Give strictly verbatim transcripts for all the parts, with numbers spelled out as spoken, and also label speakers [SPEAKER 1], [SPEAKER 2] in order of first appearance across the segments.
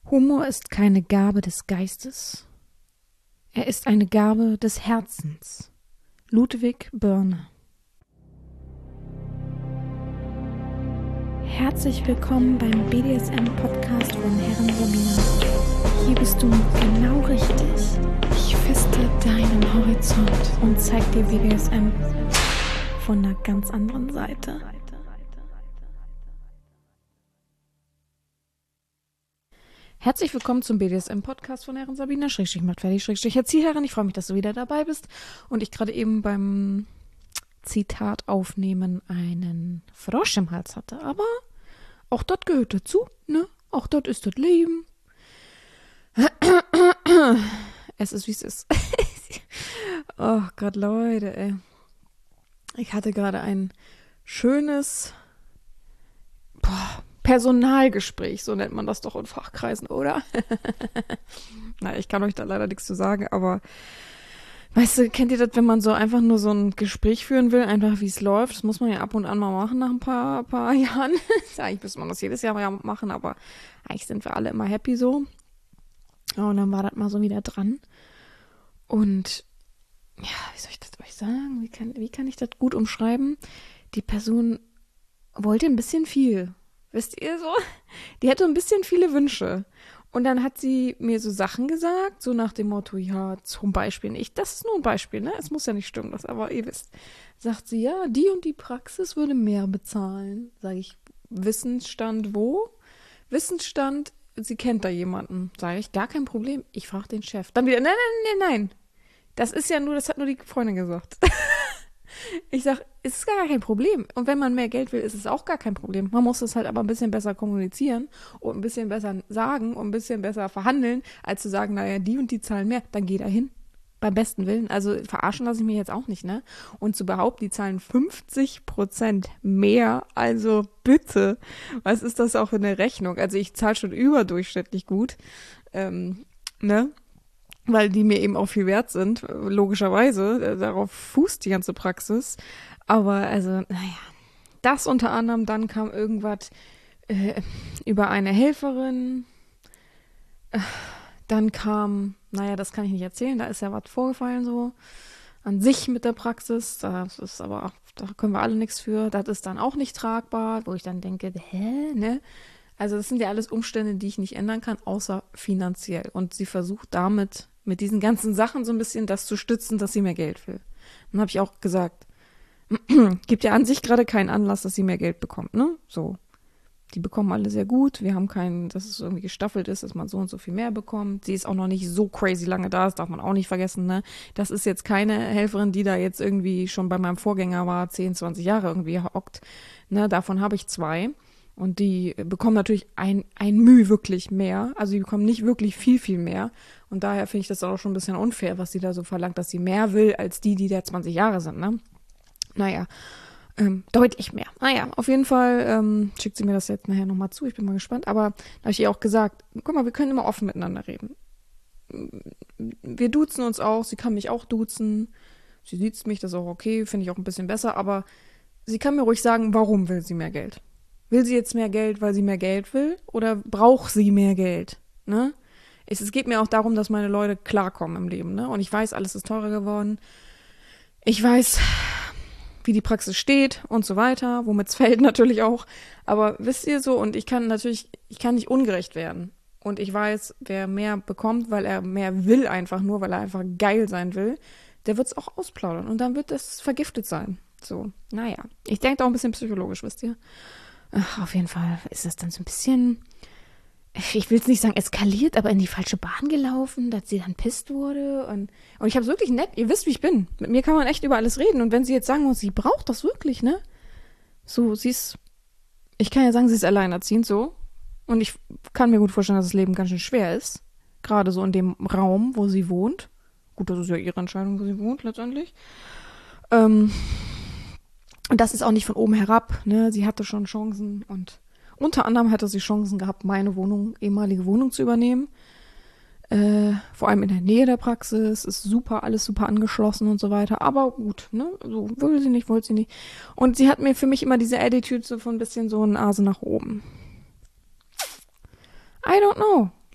[SPEAKER 1] Humor ist keine Gabe des Geistes, er ist eine Gabe des Herzens. Ludwig Börne. Herzlich willkommen beim B D S M-Podcast von Herren Sabina. Hier bist du genau richtig. Ich feste deinen Horizont und zeig dir B D S M von einer ganz anderen Seite. Herzlich willkommen zum B D S M-Podcast von Herren Sabina, Schrägstrich macht fertig, Schrägstrich Erzieherin. Ich freue mich, dass du wieder dabei bist und ich gerade eben beim Zitat aufnehmen einen Frosch im Hals hatte. Aber auch das gehört dazu, ne? Auch das ist das Leben. Es ist, wie es ist. Oh Gott, Leute, ey. Ich hatte gerade ein schönes boah, Personalgespräch, so nennt man das doch in Fachkreisen, oder? Na, ich kann euch da leider nichts zu sagen, aber weißt du, kennt ihr das, wenn man so einfach nur so ein Gespräch führen will, einfach wie es läuft? Das muss man ja ab und an mal machen nach ein paar, paar Jahren. Eigentlich müsste man das jedes Jahr mal machen, aber eigentlich sind wir alle immer happy so. Und dann war das mal so wieder dran. Und ja, wie soll ich das euch sagen? Wie kann, wie kann ich das gut umschreiben? Die Person wollte ein bisschen viel. Wisst ihr so? Die hatte ein bisschen viele Wünsche. Und dann hat sie mir so Sachen gesagt, so nach dem Motto, ja, zum Beispiel, ich, das ist nur ein Beispiel, ne? Es muss ja nicht stimmen, das, aber ihr wisst. Sagt sie, ja, die und die Praxis würde mehr bezahlen. Sage ich, Wissensstand wo? Wissensstand, sie kennt da jemanden. Sage ich, gar kein Problem, ich frage den Chef. Dann wieder, nein, nein, nein, nein. Das ist ja nur, das hat nur die Freundin gesagt. Ich sag, es ist gar kein Problem. Und wenn man mehr Geld will, ist es auch gar kein Problem. Man muss es halt aber ein bisschen besser kommunizieren und ein bisschen besser sagen und ein bisschen besser verhandeln, als zu sagen, naja, die und die zahlen mehr, dann geh da hin. Beim besten Willen. Also verarschen lasse ich mich jetzt auch nicht, ne? Und zu behaupten, die zahlen fünfzig Prozent mehr, also bitte. Was ist das auch für eine Rechnung? Also ich zahle schon überdurchschnittlich gut, ähm, ne? Weil die mir eben auch viel wert sind, logischerweise. Darauf fußt die ganze Praxis. Aber also, naja, das unter anderem, dann kam irgendwas äh, über eine Helferin. Äh, dann kam, naja, das kann ich nicht erzählen, da ist ja was vorgefallen so an sich mit der Praxis. Das ist aber, da können wir alle nichts für. Das ist dann auch nicht tragbar, wo ich dann denke, hä, ne? Also das sind ja alles Umstände, die ich nicht ändern kann, außer finanziell. Und sie versucht damit, mit diesen ganzen Sachen so ein bisschen das zu stützen, dass sie mehr Geld will. Dann habe ich auch gesagt, gibt ja an sich gerade keinen Anlass, dass sie mehr Geld bekommt, ne? So. Die bekommen alle sehr gut. Wir haben keinen, dass es irgendwie gestaffelt ist, dass man so und so viel mehr bekommt. Sie ist auch noch nicht so crazy lange da, das darf man auch nicht vergessen, ne? Das ist jetzt keine Helferin, die da jetzt irgendwie schon bei meinem Vorgänger war, zehn, zwanzig Jahre irgendwie hockt, ne? Davon habe ich zwei. Und die bekommen natürlich ein, ein Müh wirklich mehr. Also die bekommen nicht wirklich viel, viel mehr. Und daher finde ich das auch schon ein bisschen unfair, was sie da so verlangt, dass sie mehr will, als die, die da zwanzig Jahre sind, ne? Naja, ähm, deutlich mehr. Naja, auf jeden Fall ähm, schickt sie mir das jetzt nachher nochmal zu. Ich bin mal gespannt. Aber da habe ich ihr auch gesagt, guck mal, wir können immer offen miteinander reden. Wir duzen uns auch. Sie kann mich auch duzen. Sie sieht mich, das ist auch okay. Finde ich auch ein bisschen besser. Aber sie kann mir ruhig sagen, warum will sie mehr Geld? Will sie jetzt mehr Geld, weil sie mehr Geld will? Oder braucht sie mehr Geld? Ne? Es, es geht mir auch darum, dass meine Leute klarkommen im Leben. Ne? Und ich weiß, alles ist teurer geworden. Ich weiß, wie die Praxis steht und so weiter. Womit es fällt natürlich auch. Aber wisst ihr so, und ich kann natürlich, ich kann nicht ungerecht werden. Und ich weiß, wer mehr bekommt, weil er mehr will einfach nur, weil er einfach geil sein will, der wird es auch ausplaudern. Und dann wird es vergiftet sein. So, naja. Ich denke auch ein bisschen psychologisch, wisst ihr. Ach, auf jeden Fall ist das dann so ein bisschen, ich will es nicht sagen eskaliert, aber in die falsche Bahn gelaufen, dass sie dann pisst wurde. Und, und ich habe es wirklich nett, ihr wisst, wie ich bin. Mit mir kann man echt über alles reden. Und wenn sie jetzt sagen muss, sie braucht das wirklich, ne? So, sie ist, ich kann ja sagen, sie ist alleinerziehend, so. Und ich kann mir gut vorstellen, dass das Leben ganz schön schwer ist. Gerade so in dem Raum, wo sie wohnt. Gut, das ist ja ihre Entscheidung, wo sie wohnt, letztendlich. Ähm... Und das ist auch nicht von oben herab, ne? Sie hatte schon Chancen und unter anderem hatte sie Chancen gehabt, meine Wohnung, ehemalige Wohnung zu übernehmen. Äh, vor allem in der Nähe der Praxis, ist super, alles super angeschlossen und so weiter. Aber gut, ne? So, will sie nicht, wollte sie nicht. Und sie hat mir für mich immer diese Attitude so von ein bisschen so ein Nase nach oben. I don't know.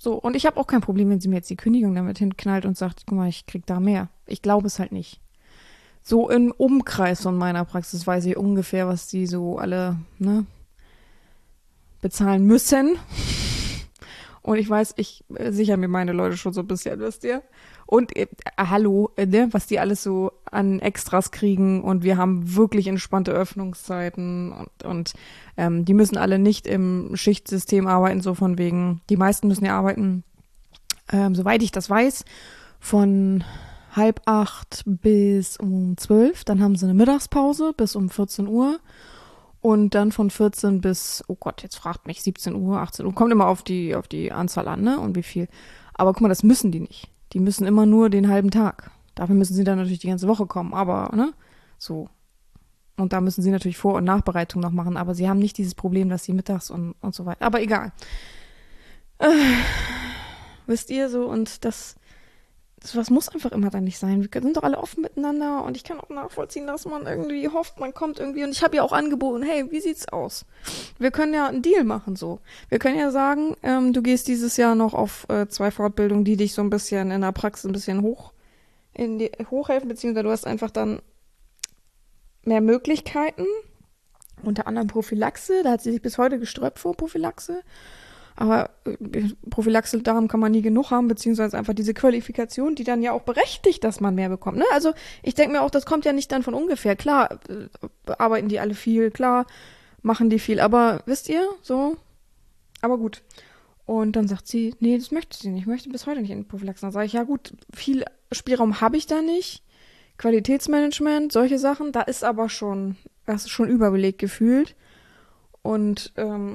[SPEAKER 1] So, und ich habe auch kein Problem, wenn sie mir jetzt die Kündigung damit hinknallt und sagt, guck mal, ich krieg da mehr. Ich glaube es halt nicht. So im Umkreis von meiner Praxis weiß ich ungefähr, was die so alle, ne, bezahlen müssen. Und ich weiß, ich äh, sichere mir meine Leute schon so ein bisschen, wisst ihr? Und äh, hallo, äh, ne, was die alles so an Extras kriegen. Und wir haben wirklich entspannte Öffnungszeiten. Und, und ähm, die müssen alle nicht im Schichtsystem arbeiten, so von wegen. Die meisten müssen ja arbeiten, ähm, soweit ich das weiß, von halb acht bis um zwölf. Dann haben sie eine Mittagspause bis um vierzehn Uhr. Und dann von vierzehn bis, oh Gott, jetzt fragt mich, siebzehn Uhr, achtzehn Uhr. Kommt immer auf die, auf die Anzahl an, ne? Und wie viel. Aber guck mal, das müssen die nicht. Die müssen immer nur den halben Tag. Dafür müssen sie dann natürlich die ganze Woche kommen. Aber, ne? So. Und da müssen sie natürlich Vor- und Nachbereitung noch machen. Aber sie haben nicht dieses Problem, dass sie mittags und, und so weiter. Aber egal. Äh, wisst ihr so, und das, das muss einfach immer dann nicht sein. Wir sind doch alle offen miteinander und ich kann auch nachvollziehen, dass man irgendwie hofft, man kommt irgendwie. Und ich habe ja auch angeboten, hey, wie sieht's aus? Wir können ja einen Deal machen so. Wir können ja sagen, ähm, du gehst dieses Jahr noch auf äh, zwei Fortbildungen, die dich so ein bisschen in der Praxis ein bisschen hoch in die, hochhelfen, beziehungsweise du hast einfach dann mehr Möglichkeiten. Unter anderem Prophylaxe, da hat sie sich bis heute gesträubt vor Prophylaxe. Aber äh, Prophylaxe, darum kann man nie genug haben, beziehungsweise einfach diese Qualifikation, die dann ja auch berechtigt, dass man mehr bekommt. Ne? Also ich denke mir auch, das kommt ja nicht dann von ungefähr. Klar, äh, arbeiten die alle viel, klar, machen die viel, aber wisst ihr, so, aber gut. Und dann sagt sie, nee, das möchte sie nicht, ich möchte bis heute nicht in Prophylaxe. Dann sage ich, ja gut, viel Spielraum habe ich da nicht. Qualitätsmanagement, solche Sachen, da ist aber schon, das ist schon überbelegt gefühlt. Und, ähm,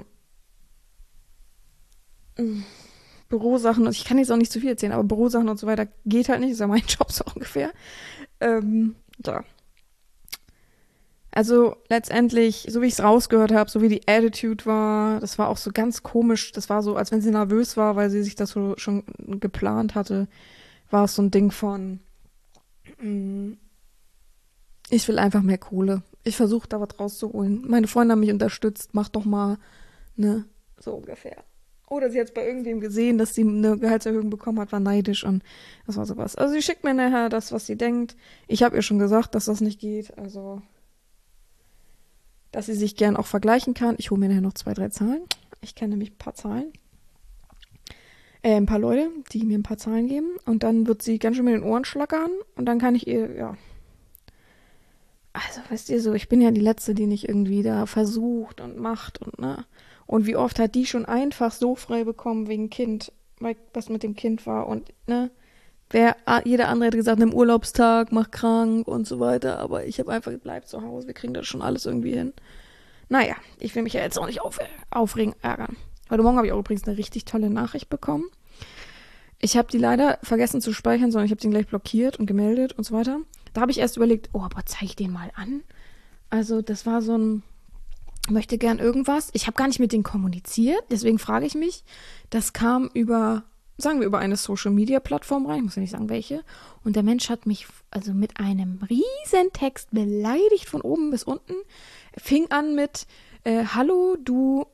[SPEAKER 1] Bürosachen, ich kann jetzt auch nicht zu viel erzählen, aber Bürosachen und so weiter geht halt nicht, ist ja mein Job so ungefähr. Ähm, da. Also letztendlich, so wie ich es rausgehört habe, so wie die Attitude war, das war auch so ganz komisch, das war so, als wenn sie nervös war, weil sie sich das so schon geplant hatte, war es so ein Ding von, mh, ich will einfach mehr Kohle. Ich versuche da was rauszuholen. Meine Freunde haben mich unterstützt, mach doch mal, ne, so ungefähr. Oder sie hat es bei irgendwem gesehen, dass sie eine Gehaltserhöhung bekommen hat, war neidisch und das war sowas. Also sie schickt mir nachher das, was sie denkt. Ich habe ihr schon gesagt, dass das nicht geht. Also, dass sie sich gern auch vergleichen kann. Ich hole mir nachher noch zwei, drei Zahlen. Ich kenne nämlich ein paar Zahlen. Äh, ein paar Leute, die mir ein paar Zahlen geben. Und dann wird sie ganz schön mit den Ohren schlackern. Und dann kann ich ihr, ja. Also, weißt ihr so, ich bin ja die Letzte, die nicht irgendwie da versucht und macht und, ne. Und wie oft hat die schon einfach so frei bekommen wegen Kind, weil was mit dem Kind war und, ne, wer, jeder andere hätte gesagt, nimm Urlaubstag, mach krank und so weiter, aber ich habe einfach, bleib zu Hause, wir kriegen das schon alles irgendwie hin. Naja, ich will mich ja jetzt auch nicht auf, aufregen, ärgern. Heute Morgen habe ich auch übrigens eine richtig tolle Nachricht bekommen. Ich habe die leider vergessen zu speichern, sondern ich habe den gleich blockiert und gemeldet und so weiter. Da habe ich erst überlegt, oh, aber zeig ich den mal an. Also das war so ein, möchte gern irgendwas. Ich habe gar nicht mit denen kommuniziert, deswegen frage ich mich. Das kam über, sagen wir, über eine Social-Media-Plattform rein, ich muss ja nicht sagen, welche. Und der Mensch hat mich also mit einem riesen Text beleidigt von oben bis unten. Fing an mit, äh, hallo, du,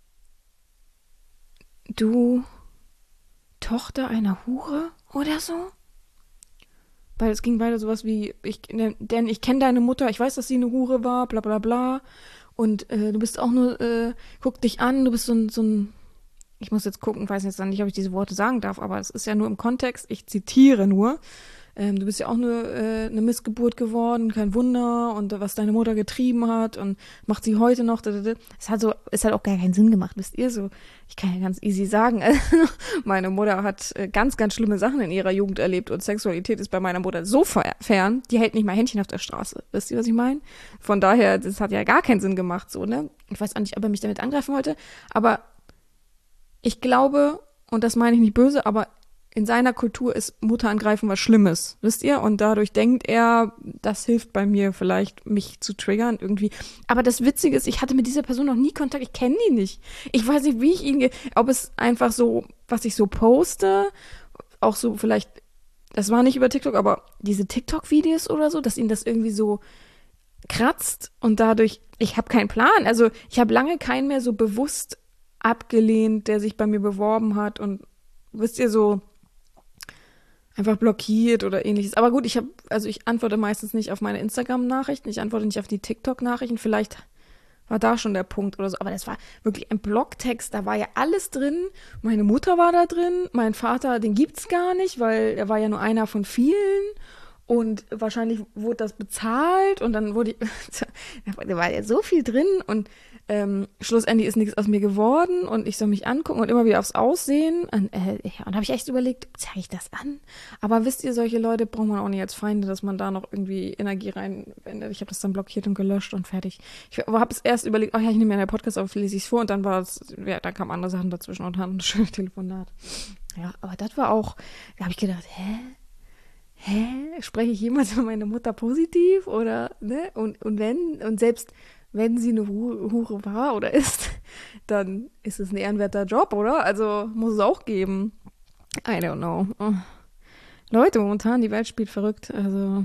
[SPEAKER 1] du Tochter einer Hure oder so. Weil es ging weiter sowas wie, ich, denn ich kenne deine Mutter, ich weiß, dass sie eine Hure war, bla bla bla. Und äh, du bist auch nur, äh, guck dich an, du bist so ein, so ein, ich muss jetzt gucken, weiß jetzt nicht, ob ich diese Worte sagen darf, aber es ist ja nur im Kontext, ich zitiere nur, ähm, du bist ja auch nur äh, eine Missgeburt geworden, kein Wunder, und äh, was deine Mutter getrieben hat und macht sie heute noch, es hat so, es hat auch gar keinen Sinn gemacht, wisst ihr, so, ich kann ja ganz easy sagen, also, meine Mutter hat äh, ganz, ganz schlimme Sachen in ihrer Jugend erlebt und Sexualität ist bei meiner Mutter so fern, die hält nicht mal Händchen auf der Straße, wisst ihr, was ich meine? Von daher, das hat ja gar keinen Sinn gemacht, so, ne, ich weiß auch nicht, ob er mich damit angreifen wollte, aber ich glaube, und das meine ich nicht böse, aber in seiner Kultur ist Mutter angreifen was Schlimmes, wisst ihr? Und dadurch denkt er, das hilft bei mir vielleicht, mich zu triggern irgendwie. Aber das Witzige ist, ich hatte mit dieser Person noch nie Kontakt, ich kenne die nicht. Ich weiß nicht, wie ich ihn, ge- ob es einfach so, was ich so poste, auch so vielleicht, das war nicht über TikTok, aber diese TikTok-Videos oder so, dass ihn das irgendwie so kratzt und dadurch, ich habe keinen Plan. Also ich habe lange keinen mehr so bewusst abgelehnt, der sich bei mir beworben hat und wisst ihr, so einfach blockiert oder ähnliches. Aber gut, ich habe, also ich antworte meistens nicht auf meine Instagram-Nachrichten, ich antworte nicht auf die TikTok-Nachrichten, vielleicht war da schon der Punkt oder so. Aber das war wirklich ein Blogtext, da war ja alles drin. Meine Mutter war da drin, mein Vater, den gibt's gar nicht, weil er war ja nur einer von vielen. Und wahrscheinlich wurde das bezahlt und dann wurde, da war ja so viel drin und ähm, schlussendlich ist nichts aus mir geworden und ich soll mich angucken und immer wieder aufs Aussehen. Und, äh, ja, und da habe ich echt überlegt, zeige ich das an? Aber wisst ihr, solche Leute braucht man auch nicht als Feinde, dass man da noch irgendwie Energie reinwendet. Ich habe das dann blockiert und gelöscht und fertig. Ich habe es erst überlegt, ach ja, ich nehme mir einen Podcast auf, lese ich es vor und dann war es, ja, dann kamen andere Sachen dazwischen und haben ein schönes Telefonat. Ja, aber das war auch, da habe ich gedacht, hä? Hä? Spreche ich jemals über meine Mutter positiv? Oder, ne? Und, und wenn, und selbst wenn sie eine Hure war oder ist, dann ist es ein ehrenwerter Job, oder? Also muss es auch geben. I don't know. Oh. Leute, momentan, die Welt spielt verrückt. Also,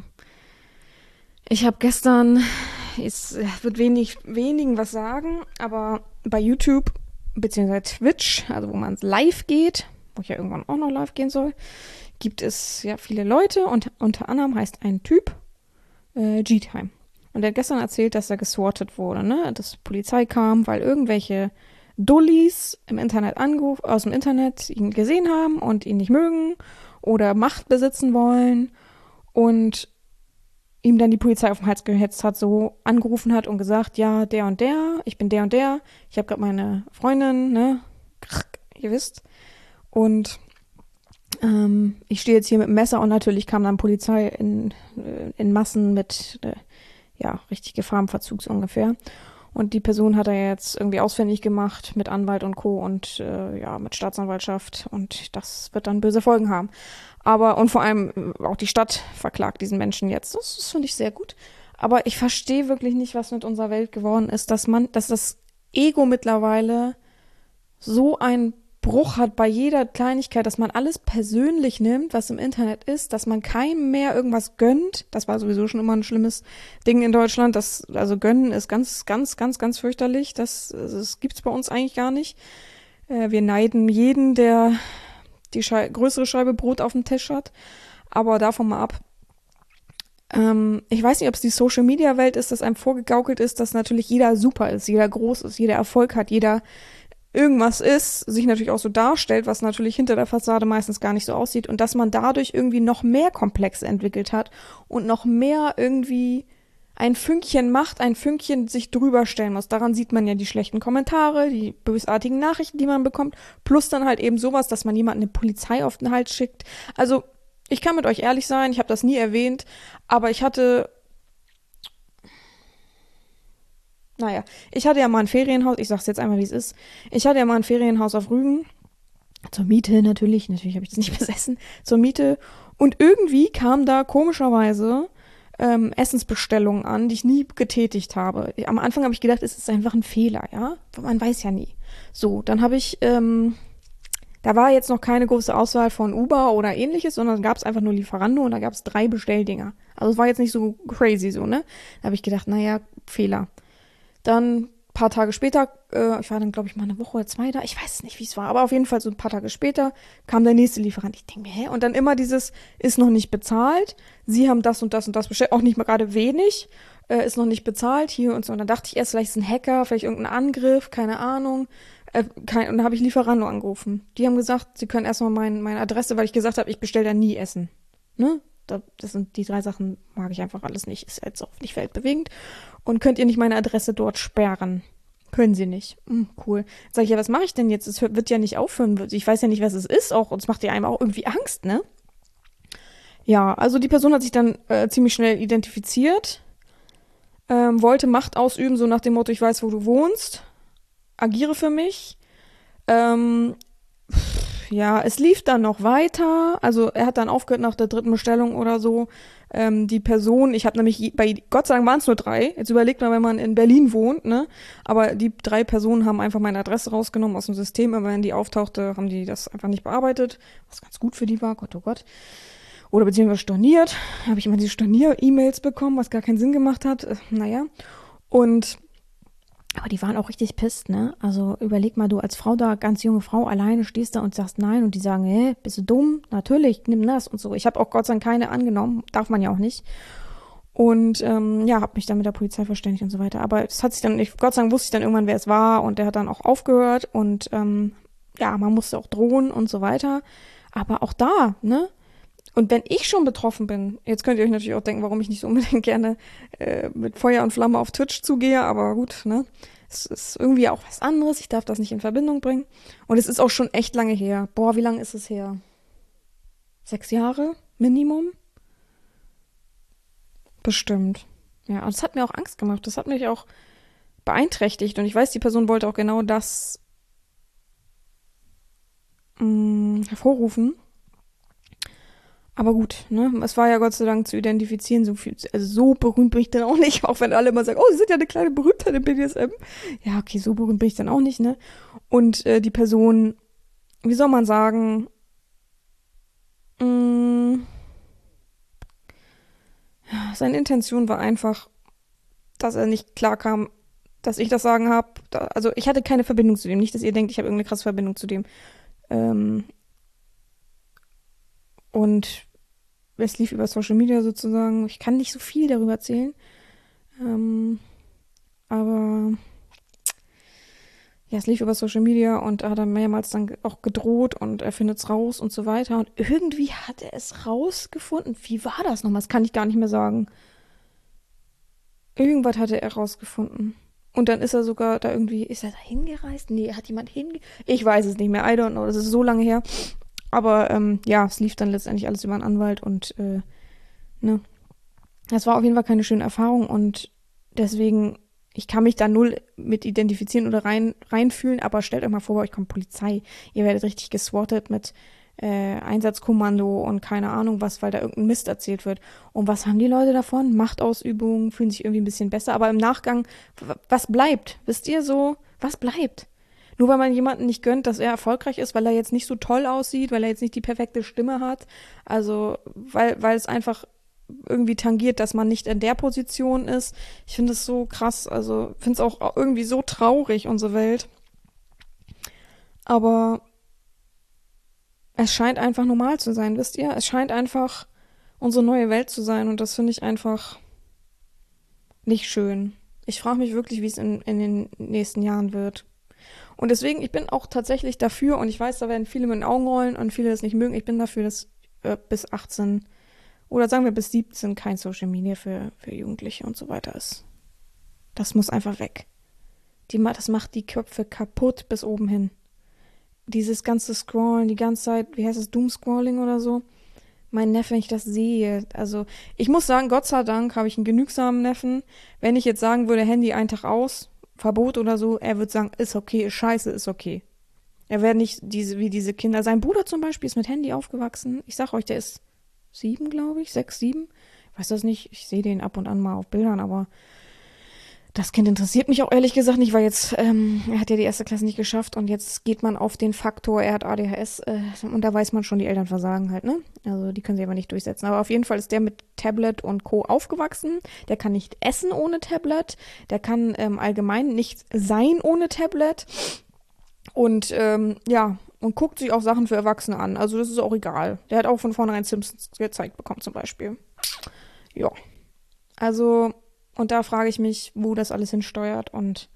[SPEAKER 1] ich habe gestern, es wird wenig, wenigen was sagen, aber bei YouTube, beziehungsweise Twitch, also wo man live geht, wo ich ja irgendwann auch noch live gehen soll, gibt es ja viele Leute und unter anderem heißt ein Typ äh, G-Time. Und der hat gestern erzählt, dass er geswattet wurde, ne? Dass Polizei kam, weil irgendwelche Dullis im Internet angeruf, aus dem Internet ihn gesehen haben und ihn nicht mögen oder Macht besitzen wollen und ihm dann die Polizei auf den Hals gehetzt hat, so angerufen hat und gesagt, ja, der und der, ich bin der und der, ich habe gerade meine Freundin, ne? Ihr wisst. Und ähm, ich stehe jetzt hier mit dem Messer und natürlich kam dann Polizei in, in Massen mit, äh, ja, richtig Gefahrenverzug so ungefähr. Und die Person hat er jetzt irgendwie ausfindig gemacht mit Anwalt und Co. und äh, ja, mit Staatsanwaltschaft und das wird dann böse Folgen haben. Aber, und vor allem auch die Stadt verklagt diesen Menschen jetzt. Das, das finde ich sehr gut. Aber ich verstehe wirklich nicht, was mit unserer Welt geworden ist, dass man, dass das Ego mittlerweile so ein Bruch hat bei jeder Kleinigkeit, dass man alles persönlich nimmt, was im Internet ist, dass man keinem mehr irgendwas gönnt. Das war sowieso schon immer ein schlimmes Ding in Deutschland. Das, also gönnen ist ganz, ganz, ganz, ganz fürchterlich. Das, das gibt's bei uns eigentlich gar nicht. Äh, wir neiden jeden, der die Schei- größere Scheibe Brot auf dem Tisch hat. Aber davon mal ab. Ähm, ich weiß nicht, ob es die Social-Media-Welt ist, dass einem vorgegaukelt ist, dass natürlich jeder super ist, jeder groß ist, jeder Erfolg hat, jeder irgendwas ist, sich natürlich auch so darstellt, was natürlich hinter der Fassade meistens gar nicht so aussieht und dass man dadurch irgendwie noch mehr Komplexe entwickelt hat und noch mehr irgendwie ein Fünkchen Macht, ein Fünkchen sich drüber stellen muss. Daran sieht man ja die schlechten Kommentare, die bösartigen Nachrichten, die man bekommt, plus dann halt eben sowas, dass man jemanden eine Polizei auf den Hals schickt. Also, ich kann mit euch ehrlich sein, ich habe das nie erwähnt, aber ich hatte Naja, ich hatte ja mal ein Ferienhaus, ich sag's jetzt einmal, wie es ist. Ich hatte ja mal ein Ferienhaus auf Rügen. Zur Miete natürlich, natürlich habe ich das nicht besessen. Zur Miete. Und irgendwie kam da komischerweise ähm, Essensbestellungen an, die ich nie getätigt habe. Am Anfang habe ich gedacht, es ist einfach ein Fehler, ja. Man weiß ja nie. So, dann habe ich, ähm, da war jetzt noch keine große Auswahl von Uber oder ähnliches, sondern gab es einfach nur Lieferando und da gab es drei Bestelldinger. Also es war jetzt nicht so crazy so, ne? Da habe ich gedacht, naja, Fehler. Dann ein paar Tage später, äh, ich war dann, glaube ich, mal eine Woche oder zwei da, ich weiß nicht, wie es war, aber auf jeden Fall so ein paar Tage später kam der nächste Lieferant. Ich denke mir, hä? Und dann immer dieses, ist noch nicht bezahlt, Sie haben das und das und das bestellt, auch nicht mal gerade wenig, äh, ist noch nicht bezahlt, hier und so. Und dann dachte ich erst, vielleicht ist ein Hacker, vielleicht irgendein Angriff, keine Ahnung. Äh, kein, und dann habe ich Lieferando angerufen. Die haben gesagt, sie können erstmal mein, meine Adresse, weil ich gesagt habe, ich bestelle da nie Essen. Ne? Das sind die drei Sachen, mag ich einfach alles nicht. Ist jetzt auch nicht weltbewegend. Und könnt ihr nicht meine Adresse dort sperren? Können sie nicht. Hm, cool. Sag ich, ja, was mache ich denn jetzt? Es wird ja nicht aufhören. Ich weiß ja nicht, was es ist auch. Und es macht ja einem auch irgendwie Angst, ne? Ja, also die Person hat sich dann äh, ziemlich schnell identifiziert. Ähm, wollte Macht ausüben, so nach dem Motto, ich weiß, wo du wohnst. Agiere für mich. Ähm... Ja, es lief dann noch weiter, also er hat dann aufgehört nach der dritten Bestellung oder so. Ähm, die Person, ich habe nämlich, bei Gott sei Dank waren es nur drei, jetzt überlegt mal, wenn man in Berlin wohnt, ne, aber die drei Personen haben einfach meine Adresse rausgenommen aus dem System, aber wenn die auftauchte, haben die das einfach nicht bearbeitet, was ganz gut für die war, Gott, oh Gott. Oder beziehungsweise storniert, habe ich immer diese Stornier-E-Mails bekommen, was gar keinen Sinn gemacht hat, äh, naja. Und Aber die waren auch richtig pisst, ne? Also überleg mal, du als Frau da, ganz junge Frau, alleine stehst da und sagst nein und die sagen, hä, bist du dumm? Natürlich, nimm das und so. Ich habe auch Gott sei Dank keine angenommen, darf man ja auch nicht. Und ähm, ja, habe mich dann mit der Polizei verständigt und so weiter. Aber es hat sich dann, ich, Gott sei Dank wusste ich dann irgendwann, wer es war und der hat dann auch aufgehört und ähm, ja, man musste auch drohen und so weiter. Aber auch da, ne? Und wenn ich schon betroffen bin, jetzt könnt ihr euch natürlich auch denken, warum ich nicht so unbedingt gerne äh, mit Feuer und Flamme auf Twitch zugehe, aber gut, ne? Es ist irgendwie auch was anderes, ich darf das nicht in Verbindung bringen. Und es ist auch schon echt lange her. Boah, wie lange ist es her? Sechs Jahre? Minimum? Bestimmt. Ja, und das hat mir auch Angst gemacht. Das hat mich auch beeinträchtigt. Und ich weiß, die Person wollte auch genau das mh, hervorrufen. Aber gut, ne? Es war ja Gott sei Dank zu identifizieren, so viel, also so berühmt bin ich dann auch nicht, auch wenn alle immer sagen, oh, sie sind ja eine kleine Berühmtheit im B D S M. Ja, okay, so berühmt bin ich dann auch nicht, ne? Und äh, die Person, wie soll man sagen, mh, seine Intention war einfach, dass er nicht klar kam, dass ich das Sagen habe. Also ich hatte keine Verbindung zu dem, nicht, dass ihr denkt, ich habe irgendeine krasse Verbindung zu dem. Ähm, und es lief über Social Media sozusagen. Ich kann nicht so viel darüber erzählen. Ähm, aber ja, es lief über Social Media und er hat dann mehrmals dann auch gedroht und er findet es raus und so weiter. Und irgendwie hat er es rausgefunden. Wie war das nochmal? Das kann ich gar nicht mehr sagen. Irgendwas hatte er rausgefunden. Und dann ist er sogar da irgendwie, ist er da hingereist? Nee, hat jemand hinge... Ich weiß es nicht mehr, I don't know, das ist so lange her. Aber ähm, ja, es lief dann letztendlich alles über einen Anwalt und äh, ne. Das war auf jeden Fall keine schöne Erfahrung und deswegen, ich kann mich da null mit identifizieren oder rein, reinfühlen, aber stellt euch mal vor, bei euch kommt Polizei. Ihr werdet richtig geswattet mit äh, Einsatzkommando und keine Ahnung was, weil da irgendein Mist erzählt wird. Und was haben die Leute davon? Machtausübung, fühlen sich irgendwie ein bisschen besser, aber im Nachgang, w- was bleibt? Wisst ihr so, was bleibt? Nur weil man jemanden nicht gönnt, dass er erfolgreich ist, weil er jetzt nicht so toll aussieht, weil er jetzt nicht die perfekte Stimme hat. Also, weil, weil es einfach irgendwie tangiert, dass man nicht in der Position ist. Ich finde es so krass. Also, finde es auch irgendwie so traurig, unsere Welt. Aber es scheint einfach normal zu sein, wisst ihr? Es scheint einfach unsere neue Welt zu sein und das finde ich einfach nicht schön. Ich frage mich wirklich, wie es in, in den nächsten Jahren wird. Und deswegen, ich bin auch tatsächlich dafür, und ich weiß, da werden viele mit den Augen rollen und viele das nicht mögen, ich bin dafür, dass äh, bis achtzehn oder sagen wir bis siebzehn kein Social Media für, für Jugendliche und so weiter ist. Das muss einfach weg. Die, das macht die Köpfe kaputt bis oben hin. Dieses ganze Scrollen, die ganze Zeit, wie heißt es, Doomscrolling oder so. Mein Neffe, wenn ich das sehe, also ich muss sagen, Gott sei Dank habe ich einen genügsamen Neffen. Wenn ich jetzt sagen würde, Handy einen Tag aus, Verbot oder so, er wird sagen, ist okay, ist scheiße, ist okay. Er wäre nicht diese, wie diese Kinder. Sein Bruder zum Beispiel ist mit Handy aufgewachsen. Ich sag euch, der ist sieben, glaube ich, sechs, sieben. Ich weiß das nicht, ich sehe den ab und an mal auf Bildern, aber das Kind interessiert mich auch ehrlich gesagt nicht, weil jetzt, ähm, er hat ja die erste Klasse nicht geschafft und jetzt geht man auf den Faktor, er hat A D H S äh, und da weiß man schon, die Eltern versagen halt, ne? Also die können sie aber nicht durchsetzen. Aber auf jeden Fall ist der mit Tablet und Co. aufgewachsen. Der kann nicht essen ohne Tablet. Der kann ähm, allgemein nicht sein ohne Tablet. Und ähm, ja, und guckt sich auch Sachen für Erwachsene an. Also das ist auch egal. Der hat auch von vornherein Simpsons gezeigt bekommen zum Beispiel. Ja, also... Und da frage ich mich, wo das alles hinsteuert und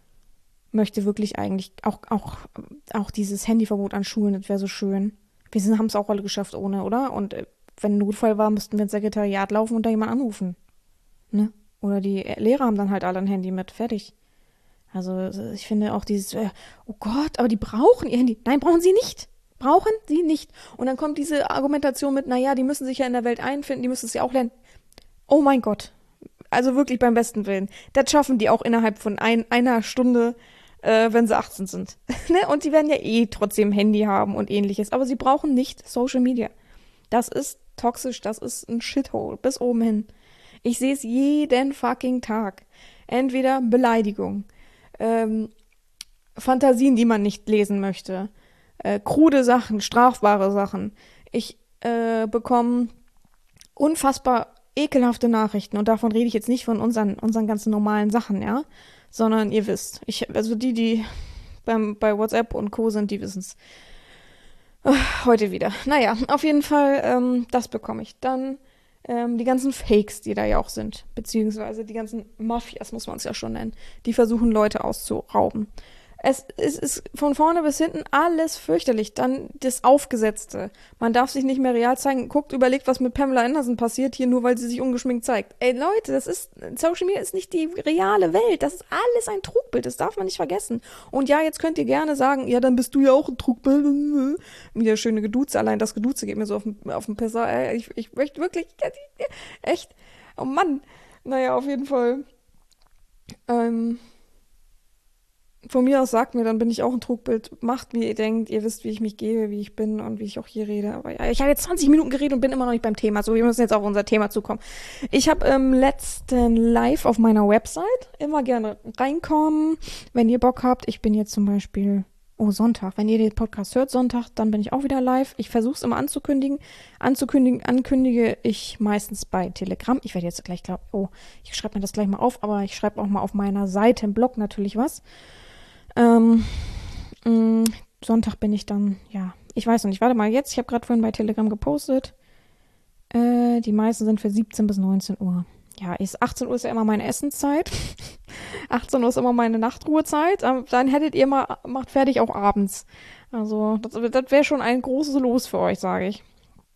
[SPEAKER 1] möchte wirklich eigentlich auch, auch, auch dieses Handyverbot an Schulen, das wäre so schön. Wir haben es auch alle geschafft ohne, oder? Und äh, wenn ein Notfall war, müssten wir ins Sekretariat laufen und da jemanden anrufen. Ne? Oder die Lehrer haben dann halt alle ein Handy mit. Fertig. Also ich finde auch dieses, äh, oh Gott, aber die brauchen ihr Handy. Nein, brauchen sie nicht. Brauchen sie nicht. Und dann kommt diese Argumentation mit, naja, die müssen sich ja in der Welt einfinden, die müssen es ja auch lernen. Oh mein Gott. Also wirklich beim besten Willen. Das schaffen die auch innerhalb von ein, einer Stunde, äh, wenn sie achtzehn sind. Ne? Und die werden ja eh trotzdem Handy haben und ähnliches. Aber sie brauchen nicht Social Media. Das ist toxisch, das ist ein Shithole. Bis oben hin. Ich sehe es jeden fucking Tag. Entweder Beleidigung, ähm, Fantasien, die man nicht lesen möchte, äh, krude Sachen, strafbare Sachen. Ich äh, bekomme unfassbar ekelhafte Nachrichten und davon rede ich jetzt nicht von unseren, unseren ganzen normalen Sachen, ja, sondern ihr wisst. Ich, also die, die beim, bei WhatsApp und Co. sind, die wissen es. Heute wieder. Naja, auf jeden Fall, ähm, das bekomme ich. Dann ähm, die ganzen Fakes, die da ja auch sind, beziehungsweise die ganzen Mafias, muss man es ja schon nennen, die versuchen, Leute auszurauben. Es, es ist von vorne bis hinten alles fürchterlich. Dann das Aufgesetzte. Man darf sich nicht mehr real zeigen. Guckt, überlegt, was mit Pamela Anderson passiert hier, nur weil sie sich ungeschminkt zeigt. Ey, Leute, das ist, Social Media ist nicht die reale Welt. Das ist alles ein Trugbild. Das darf man nicht vergessen. Und ja, jetzt könnt ihr gerne sagen, ja, dann bist du ja auch ein Trugbild. Wieder schöne Geduze. Allein das Geduze geht mir so auf den, auf den Pisser. Ey, ich, ich möchte wirklich, echt, oh Mann. Naja, auf jeden Fall, ähm, von mir aus sagt mir, dann bin ich auch ein Trugbild. Macht, wie ihr denkt. Ihr wisst, wie ich mich gebe, wie ich bin und wie ich auch hier rede. Aber ja, ich habe jetzt zwanzig Minuten geredet und bin immer noch nicht beim Thema. So, wir müssen jetzt auf unser Thema zukommen. Ich habe im letzten Live auf meiner Website immer gerne reinkommen, wenn ihr Bock habt. Ich bin jetzt zum Beispiel, oh, Sonntag. Wenn ihr den Podcast hört, Sonntag, dann bin ich auch wieder live. Ich versuche es immer anzukündigen. Anzukündigen, ankündige ich meistens bei Telegram. Ich werde jetzt gleich, glaub, oh, ich schreibe mir das gleich mal auf, aber ich schreibe auch mal auf meiner Seite im Blog natürlich was. Ähm, mh, Sonntag bin ich dann, ja, ich weiß noch nicht, warte mal jetzt, ich habe gerade vorhin bei Telegram gepostet, äh, die meisten sind für siebzehn bis neunzehn Uhr. Ja, ist, achtzehn Uhr ist ja immer meine Essenszeit, achtzehn Uhr ist immer meine Nachtruhezeit, dann hättet ihr mal, macht fertig auch abends. Also, das, das wäre schon ein großes Los für euch, sage ich.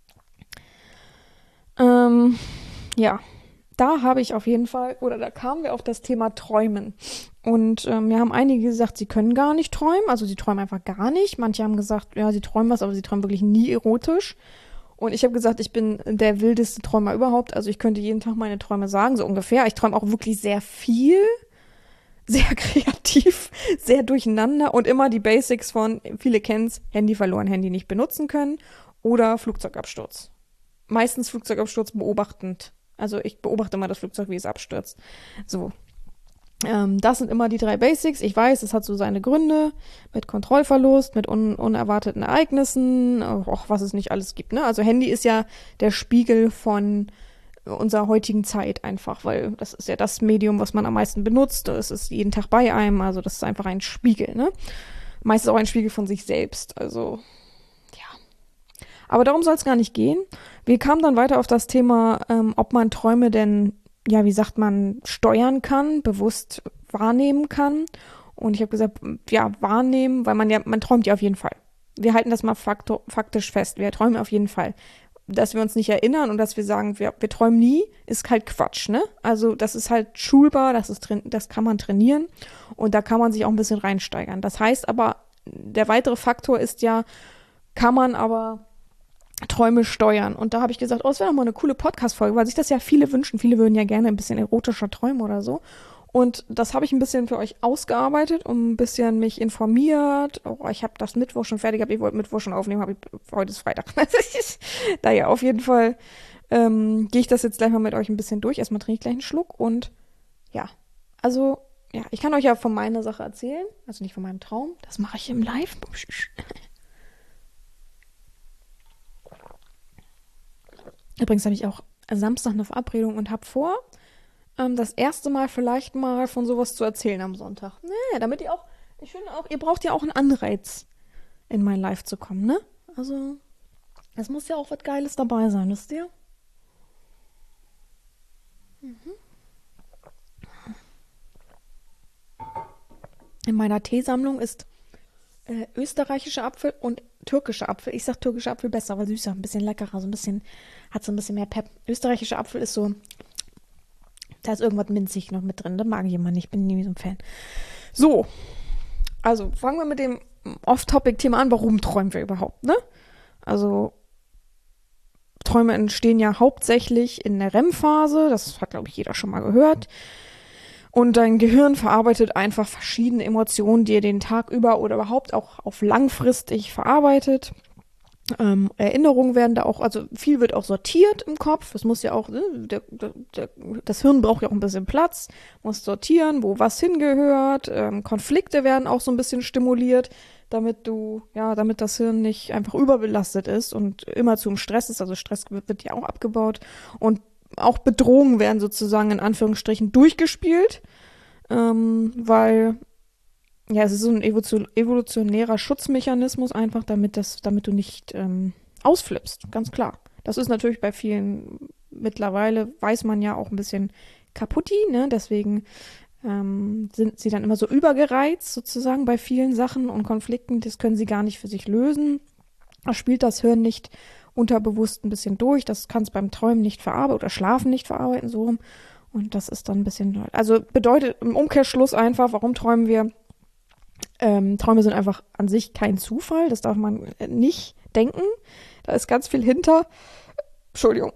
[SPEAKER 1] Ähm, ja, da habe ich auf jeden Fall, oder da kamen wir auf das Thema Träumen. Und ähm, mir haben einige gesagt, sie können gar nicht träumen, also sie träumen einfach gar nicht. Manche haben gesagt, ja, sie träumen was, aber sie träumen wirklich nie erotisch. Und ich habe gesagt, ich bin der wildeste Träumer überhaupt. Also ich könnte jeden Tag meine Träume sagen, so ungefähr. Ich träume auch wirklich sehr viel, sehr kreativ, sehr durcheinander und immer die Basics von, viele kennen's, Handy verloren, Handy nicht benutzen können oder Flugzeugabsturz. Meistens Flugzeugabsturz beobachtend. Also ich beobachte mal das Flugzeug, wie es abstürzt. So. Ähm, das sind immer die drei Basics. Ich weiß, es hat so seine Gründe mit Kontrollverlust, mit un- unerwarteten Ereignissen, auch was es nicht alles gibt. Ne? Also Handy ist ja der Spiegel von unserer heutigen Zeit einfach, weil das ist ja das Medium, was man am meisten benutzt. Es ist jeden Tag bei einem, also das ist einfach ein Spiegel. Ne? Meistens auch ein Spiegel von sich selbst. Also ja. Aber darum soll es gar nicht gehen. Wir kamen dann weiter auf das Thema, ähm, ob man Träume denn, ja, wie sagt man, steuern kann, bewusst wahrnehmen kann. Und ich habe gesagt, ja, wahrnehmen, weil man ja, man träumt ja auf jeden Fall. Wir halten das mal faktor, faktisch fest. Wir träumen auf jeden Fall. Dass wir uns nicht erinnern und dass wir sagen, wir, wir träumen nie, ist halt Quatsch, ne? Also das ist halt schulbar, das ist das kann man trainieren und da kann man sich auch ein bisschen reinsteigern. Das heißt aber, der weitere Faktor ist ja, kann man aber Träume steuern. Und da habe ich gesagt, oh, das wäre doch mal eine coole Podcast-Folge, weil sich das ja viele wünschen. Viele würden ja gerne ein bisschen erotischer träumen oder so. Und das habe ich ein bisschen für euch ausgearbeitet, um ein bisschen mich informiert. Oh, ich habe das Mittwoch schon fertig, aber ich wollte Mittwoch schon aufnehmen, habe ich, heute ist Freitag. Daher auf jeden Fall ähm, gehe ich das jetzt gleich mal mit euch ein bisschen durch. Erstmal trinke ich gleich einen Schluck und ja, also ja, ich kann euch ja von meiner Sache erzählen, also nicht von meinem Traum. Das mache ich im Live. Übrigens habe ich auch Samstag eine Verabredung und habe vor, ähm, das erste Mal vielleicht mal von sowas zu erzählen am Sonntag. Nee, damit ihr auch, ich finde auch, ihr braucht ja auch einen Anreiz, in mein Live zu kommen, ne? Also, es muss ja auch was Geiles dabei sein, wisst ihr? Mhm. In meiner Teesammlung ist äh, österreichischer Apfel und türkischer Apfel. Ich sag türkischer Apfel besser, weil süßer, ein bisschen leckerer, so ein bisschen, hat so ein bisschen mehr Pep. Österreichischer Apfel ist so, da ist irgendwas minzig noch mit drin. Das mag ich immer nicht, bin nie so ein Fan. So, also fangen wir mit dem Off-Topic-Thema an. Warum träumen wir überhaupt, ne? Also, Träume entstehen ja hauptsächlich in der R E M-Phase. Das hat, glaube ich, jeder schon mal gehört. Und dein Gehirn verarbeitet einfach verschiedene Emotionen, die ihr den Tag über oder überhaupt auch auf langfristig verarbeitet. Ähm, Erinnerungen werden da auch, also viel wird auch sortiert im Kopf. Es muss ja auch, ne, der, der, der, das Hirn braucht ja auch ein bisschen Platz, muss sortieren, wo was hingehört. Ähm, Konflikte werden auch so ein bisschen stimuliert, damit du, ja, damit das Hirn nicht einfach überbelastet ist und immer zum Stress ist. Also Stress wird, wird ja auch abgebaut und auch Bedrohungen werden sozusagen in Anführungsstrichen durchgespielt. ähm, weil ja, es ist so ein evo- evolutionärer Schutzmechanismus einfach, damit das, damit du nicht ähm, ausflippst, ganz klar. Das ist natürlich bei vielen mittlerweile, weiß man ja auch ein bisschen kaputti, ne? Deswegen ähm, sind sie dann immer so übergereizt sozusagen bei vielen Sachen und Konflikten. Das können sie gar nicht für sich lösen. Da spielt das Hirn nicht unterbewusst ein bisschen durch. Das kann es beim Träumen nicht verarbeiten oder Schlafen nicht verarbeiten, so rum. Und das ist dann ein bisschen, also bedeutet im Umkehrschluss einfach, warum träumen wir? Ähm, Träume sind einfach an sich kein Zufall, das darf man nicht denken. Da ist ganz viel hinter. Entschuldigung.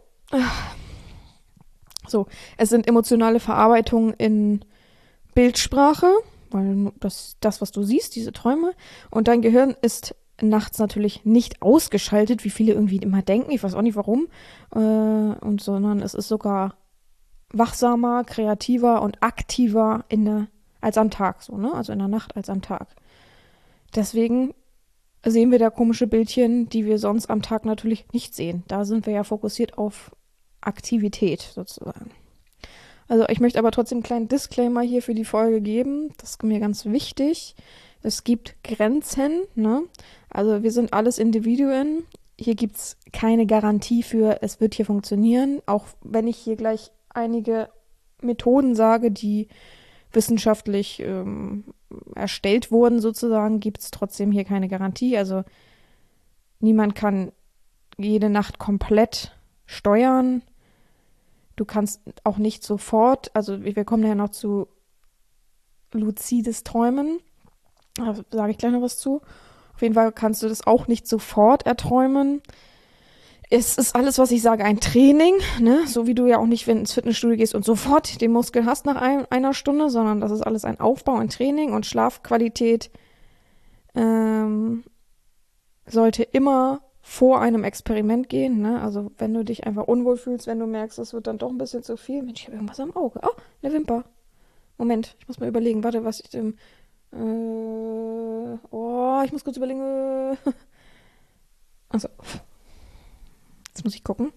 [SPEAKER 1] So, es sind emotionale Verarbeitungen in Bildsprache, weil das, das, was du siehst, diese Träume. Und dein Gehirn ist nachts natürlich nicht ausgeschaltet, wie viele irgendwie immer denken. Ich weiß auch nicht warum. Äh, und sondern es ist sogar wachsamer, kreativer und aktiver in der, als am Tag, so, ne? Also in der Nacht als am Tag. Deswegen sehen wir da komische Bildchen, die wir sonst am Tag natürlich nicht sehen. Da sind wir ja fokussiert auf Aktivität sozusagen. Also ich möchte aber trotzdem einen kleinen Disclaimer hier für die Folge geben. Das ist mir ganz wichtig. Es gibt Grenzen, ne? Also wir sind alles Individuen. Hier gibt es keine Garantie für, es wird hier funktionieren. Auch wenn ich hier gleich einige Methoden sage, die wissenschaftlich ähm, erstellt wurden sozusagen, gibt es trotzdem hier keine Garantie. Also niemand kann jede Nacht komplett steuern. Du kannst auch nicht sofort, also wir kommen ja noch zu luzides Träumen, da sage ich gleich noch was zu. Auf jeden Fall kannst du das auch nicht sofort erträumen. Es ist alles, was ich sage, ein Training, ne? So wie du ja auch nicht, wenn du ins Fitnessstudio gehst und sofort den Muskel hast nach ein, einer Stunde, sondern das ist alles ein Aufbau, ein Training und Schlafqualität ähm, sollte immer vor einem Experiment gehen, ne? Also wenn du dich einfach unwohl fühlst, wenn du merkst, es wird dann doch ein bisschen zu viel. Mensch, ich habe irgendwas am Auge. Oh, eine Wimper. Moment, ich muss mal überlegen. Warte, was ich dem... Äh, oh, ich muss kurz überlegen. Also, jetzt muss ich gucken.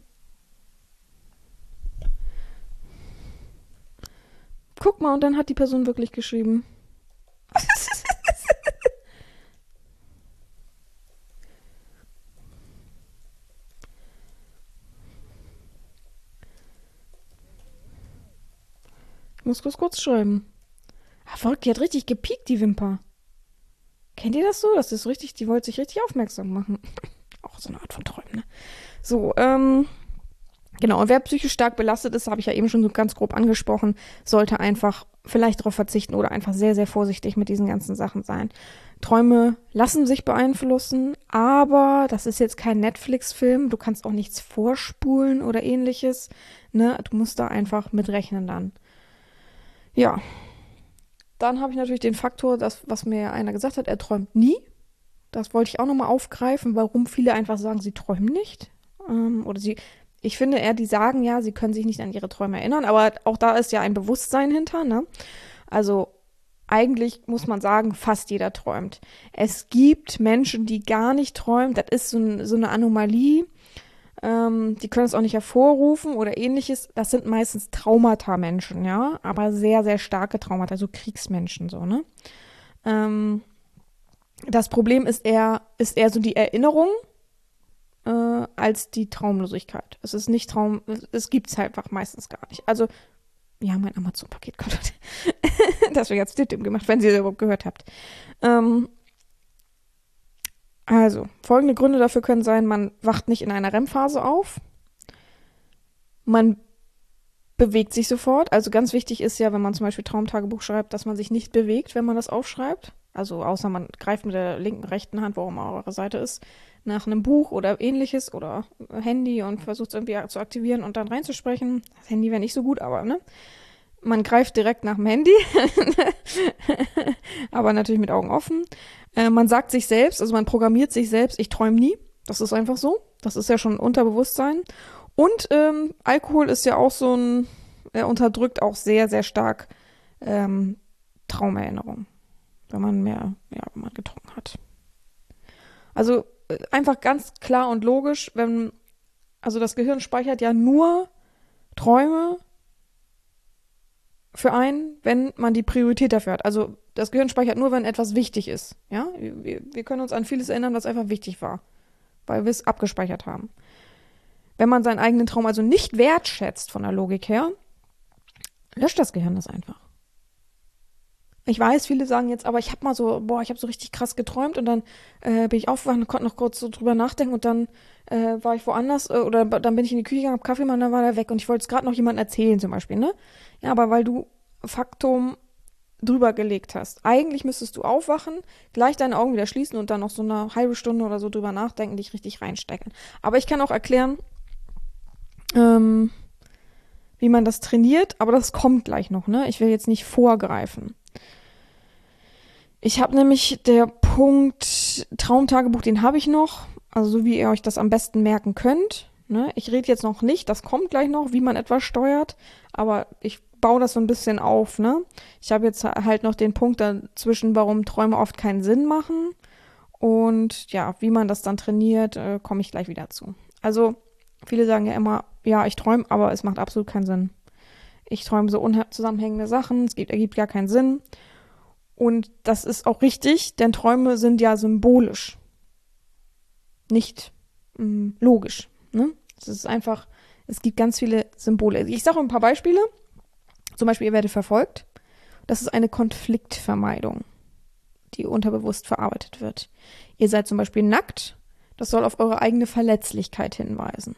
[SPEAKER 1] Guck mal, und dann hat die Person wirklich geschrieben. Ich muss kurz kurz schreiben. Ah, verrückt, die hat richtig gepiekt, die Wimper. Kennt ihr das so? Das ist so richtig, die wollte sich richtig aufmerksam machen. Auch so eine Art von Träumen, ne? So, ähm, genau. Und wer psychisch stark belastet ist, habe ich ja eben schon so ganz grob angesprochen, sollte einfach vielleicht darauf verzichten oder einfach sehr, sehr vorsichtig mit diesen ganzen Sachen sein. Träume lassen sich beeinflussen, aber das ist jetzt kein Netflix-Film. Du kannst auch nichts vorspulen oder ähnliches, ne? Du musst da einfach mitrechnen dann. Ja. Dann habe ich natürlich den Faktor, das, was mir ja einer gesagt hat, er träumt nie. Das wollte ich auch nochmal aufgreifen, warum viele einfach sagen, sie träumen nicht. Ähm, oder sie, ich finde eher, die sagen ja, sie können sich nicht an ihre Träume erinnern, aber auch da ist ja ein Bewusstsein hinter, ne? Also eigentlich muss man sagen, fast jeder träumt. Es gibt Menschen, die gar nicht träumen. Das ist so, ein, so eine Anomalie. Ähm, die können es auch nicht hervorrufen oder ähnliches. Das sind meistens Traumata-Menschen, ja, aber sehr, sehr starke Traumata, also Kriegsmenschen, so, ne? Ähm, das Problem ist eher, ist eher so die Erinnerung äh, als die Traumlosigkeit. Es ist nicht Traum, es, es gibt es halt einfach meistens gar nicht. Also, ja, mein Amazon-Paket kommt heute. Deswegen hat es Dittim gemacht, wenn ihr es überhaupt gehört habt. Ähm, Also, folgende Gründe dafür können sein, man wacht nicht in einer R E M-Phase auf, man bewegt sich sofort. Also ganz wichtig ist ja, wenn man zum Beispiel Traumtagebuch schreibt, dass man sich nicht bewegt, wenn man das aufschreibt. Also außer man greift mit der linken, rechten Hand, wo auch immer eure Seite ist, nach einem Buch oder ähnliches oder Handy und versucht es irgendwie zu aktivieren und dann reinzusprechen. Das Handy wäre nicht so gut, aber ne? Man greift direkt nach dem Handy, aber natürlich mit Augen offen. Äh, man sagt sich selbst, also man programmiert sich selbst, ich träume nie. Das ist einfach so. Das ist ja schon Unterbewusstsein. Und ähm, Alkohol ist ja auch so ein, er unterdrückt auch sehr, sehr stark ähm, Traumerinnerung, wenn man mehr, ja, wenn man getrunken hat. Also äh, einfach ganz klar und logisch, wenn, also das Gehirn speichert ja nur Träume, für einen, wenn man die Priorität dafür hat. Also das Gehirn speichert nur, wenn etwas wichtig ist. Ja, wir, wir können uns an vieles erinnern, was einfach wichtig war, weil wir es abgespeichert haben. Wenn man seinen eigenen Traum also nicht wertschätzt von der Logik her, löscht das Gehirn das einfach. Ich weiß, viele sagen jetzt, aber ich habe mal so, boah, ich habe so richtig krass geträumt und dann äh, bin ich aufgewacht und konnte noch kurz so drüber nachdenken und dann äh, war ich woanders äh, oder b- dann bin ich in die Küche gegangen, hab Kaffee gemacht und dann war der weg und ich wollte es gerade noch jemandem erzählen zum Beispiel, ne? Ja, aber weil du Faktum drüber gelegt hast. Eigentlich müsstest du aufwachen, gleich deine Augen wieder schließen und dann noch so eine halbe Stunde oder so drüber nachdenken, dich richtig reinstecken. Aber ich kann auch erklären, ähm, wie man das trainiert, aber das kommt gleich noch, ne? Ich will jetzt nicht vorgreifen. Ich habe nämlich der Punkt Traumtagebuch, den habe ich noch, also so wie ihr euch das am besten merken könnt. Ne? Ich rede jetzt noch nicht, das kommt gleich noch, wie man etwas steuert, aber ich baue das so ein bisschen auf. Ne? Ich habe jetzt halt noch den Punkt dazwischen, warum Träume oft keinen Sinn machen und ja, wie man das dann trainiert, äh, komme ich gleich wieder zu. Also viele sagen ja immer, ja, ich träume, aber es macht absolut keinen Sinn. Ich träume so unzusammenhängende Sachen, es gibt, ergibt gar keinen Sinn. Und das ist auch richtig, denn Träume sind ja symbolisch, nicht mh, logisch. Ne? Es ist einfach, es gibt ganz viele Symbole. Ich sage ein paar Beispiele. Zum Beispiel, ihr werdet verfolgt. Das ist eine Konfliktvermeidung, die unterbewusst verarbeitet wird. Ihr seid zum Beispiel nackt. Das soll auf eure eigene Verletzlichkeit hinweisen.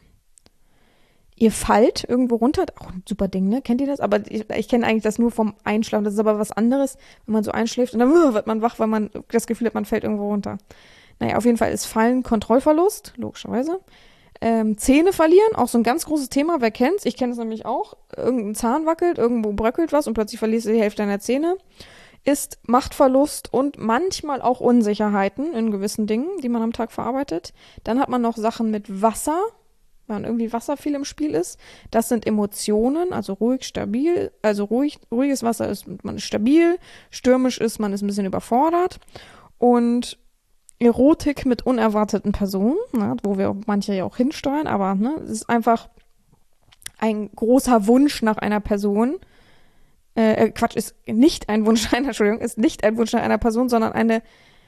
[SPEAKER 1] Ihr fallt irgendwo runter, auch ein super Ding, ne? Kennt ihr das? Aber ich, ich kenne eigentlich das nur vom Einschlafen. Das ist aber was anderes, wenn man so einschläft und dann uh, wird man wach, weil man das Gefühl hat, man fällt irgendwo runter. Naja, auf jeden Fall ist Fallen Kontrollverlust, logischerweise. Ähm, Zähne verlieren, auch so ein ganz großes Thema, wer kennt's? Ich kenne es nämlich auch. Irgendein Zahn wackelt, irgendwo bröckelt was und plötzlich verlierst du die Hälfte deiner Zähne. Ist Machtverlust und manchmal auch Unsicherheiten in gewissen Dingen, die man am Tag verarbeitet. Dann hat man noch Sachen mit Wasser, wenn irgendwie Wasser viel im Spiel ist. Das sind Emotionen, also ruhig, stabil. Also ruhig, ruhiges Wasser ist, man ist stabil, stürmisch ist, man ist ein bisschen überfordert. Und Erotik mit unerwarteten Personen, ne, wo wir manche ja auch hinsteuern, aber ne, es ist einfach ein großer Wunsch nach einer Person. Äh, Quatsch, ist nicht ein Wunsch nach einer, Entschuldigung, ist nicht ein Wunsch nach einer Person, sondern eine,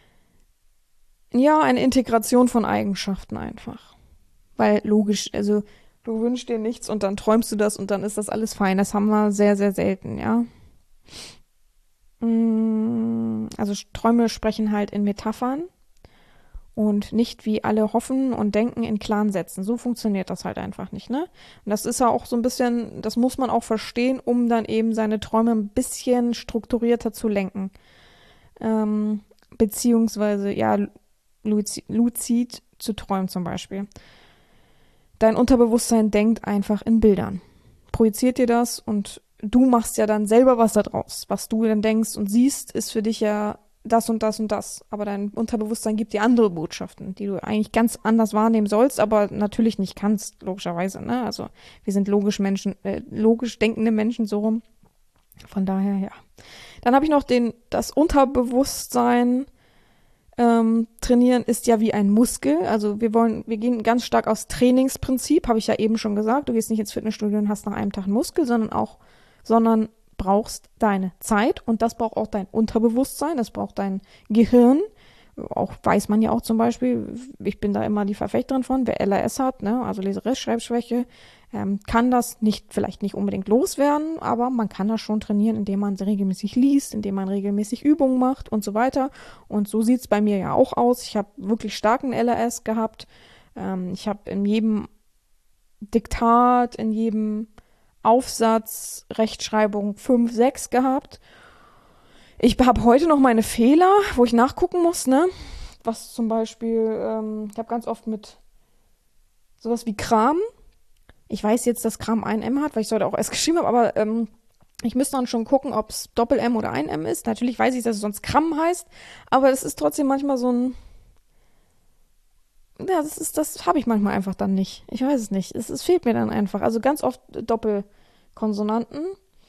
[SPEAKER 1] ja, eine Integration von Eigenschaften einfach. Weil logisch, also du wünschst dir nichts und dann träumst du das und dann ist das alles fein. Das haben wir sehr, sehr selten, ja. Also Träume sprechen halt in Metaphern und nicht wie alle hoffen und denken in klaren Sätzen. So funktioniert das halt einfach nicht, ne? Und das ist ja auch so ein bisschen, das muss man auch verstehen, um dann eben seine Träume ein bisschen strukturierter zu lenken. Ähm, beziehungsweise, ja, luzid, luzid zu träumen zum Beispiel. Dein Unterbewusstsein denkt einfach in Bildern. Projiziert dir das und du machst ja dann selber was da draus. Was du dann denkst und siehst, ist für dich ja das und das und das. Aber dein Unterbewusstsein gibt dir andere Botschaften, die du eigentlich ganz anders wahrnehmen sollst, aber natürlich nicht kannst, logischerweise. Ne? Also wir sind logisch Menschen, äh, logisch denkende Menschen so rum. Von daher, ja. Dann habe ich noch den, das Unterbewusstsein. Ähm, trainieren ist ja wie ein Muskel, also wir wollen, wir gehen ganz stark aus Trainingsprinzip, habe ich ja eben schon gesagt, du gehst nicht ins Fitnessstudio und hast nach einem Tag einen Muskel, sondern auch, sondern brauchst deine Zeit und das braucht auch dein Unterbewusstsein, das braucht dein Gehirn, auch weiß man ja auch zum Beispiel, ich bin da immer die Verfechterin von, wer L A S hat, ne, also Leserechtschreibschwäche, ähm, kann das nicht, vielleicht nicht unbedingt loswerden, aber man kann das schon trainieren, indem man regelmäßig liest, indem man regelmäßig Übungen macht und so weiter. Und so sieht's bei mir ja auch aus. Ich habe wirklich starken L A S gehabt. Ähm, ich habe in jedem Diktat, in jedem Aufsatz Rechtschreibung fünf, sechs gehabt. Ich habe heute noch meine Fehler, wo ich nachgucken muss, ne? Was zum Beispiel, ähm, ich habe ganz oft mit sowas wie Kram. Ich weiß jetzt, dass Kram ein M hat, weil ich es heute auch erst geschrieben habe, aber ähm, ich müsste dann schon gucken, ob es Doppel-M oder ein M ist. Natürlich weiß ich, dass es sonst Kram heißt, aber es ist trotzdem manchmal so ein, ja, das ist, das habe ich manchmal einfach dann nicht. Ich weiß es nicht. Es, es fehlt mir dann einfach. Also ganz oft Doppelkonsonanten.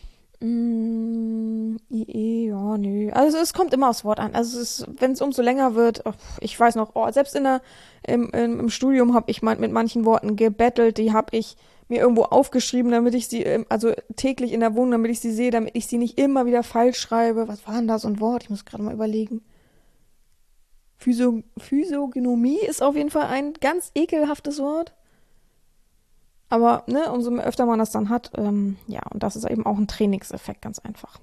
[SPEAKER 1] Mm, I E, ja, nö. Also es kommt immer aufs Wort an. Also es wenn es umso länger wird, oh, ich weiß noch, oh, selbst in der, im, im, im Studium habe ich mal mit manchen Worten gebettelt, die habe ich mir irgendwo aufgeschrieben, damit ich sie, ähm, also täglich in der Wohnung, damit ich sie sehe, damit ich sie nicht immer wieder falsch schreibe. Was war denn da so ein Wort? Ich muss gerade mal überlegen. Physio Physiognomie ist auf jeden Fall ein ganz ekelhaftes Wort. Aber ne, umso öfter man das dann hat, ähm, ja, und das ist eben auch ein Trainingseffekt, ganz einfach.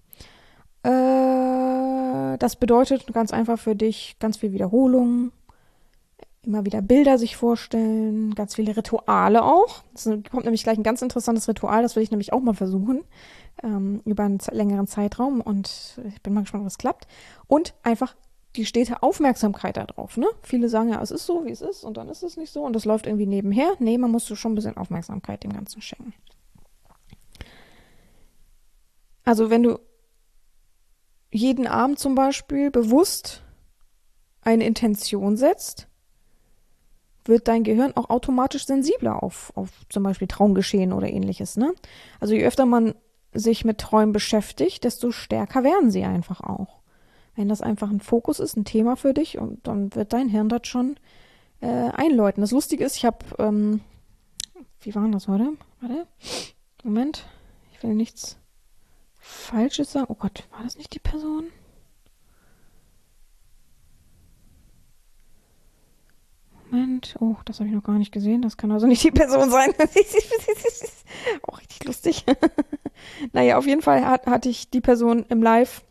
[SPEAKER 1] Äh, das bedeutet ganz einfach für dich ganz viel Wiederholung, immer wieder Bilder sich vorstellen, ganz viele Rituale auch. Es kommt nämlich gleich ein ganz interessantes Ritual, das will ich nämlich auch mal versuchen, ähm, über einen längeren Zeitraum und ich bin mal gespannt, ob es klappt. Und einfach die stete Aufmerksamkeit darauf, ne? Viele sagen ja, es ist so, wie es ist und dann ist es nicht so und das läuft irgendwie nebenher. Nee, man muss schon ein bisschen Aufmerksamkeit dem Ganzen schenken. Also wenn du jeden Abend zum Beispiel bewusst eine Intention setzt, wird dein Gehirn auch automatisch sensibler auf, auf zum Beispiel Traumgeschehen oder ähnliches, ne? Also je öfter man sich mit Träumen beschäftigt, desto stärker werden sie einfach auch. Wenn das einfach ein Fokus ist, ein Thema für dich, und dann wird dein Hirn das schon äh, einläuten. Das Lustige ist, ich habe, ähm, wie war denn das heute? Warte, Moment, ich will nichts Falsches sagen. Oh Gott, war das nicht die Person? Moment, oh, das habe ich noch gar nicht gesehen. Das kann also nicht die Person sein. Auch richtig lustig. Naja, auf jeden Fall hat, hatte ich die Person im Live.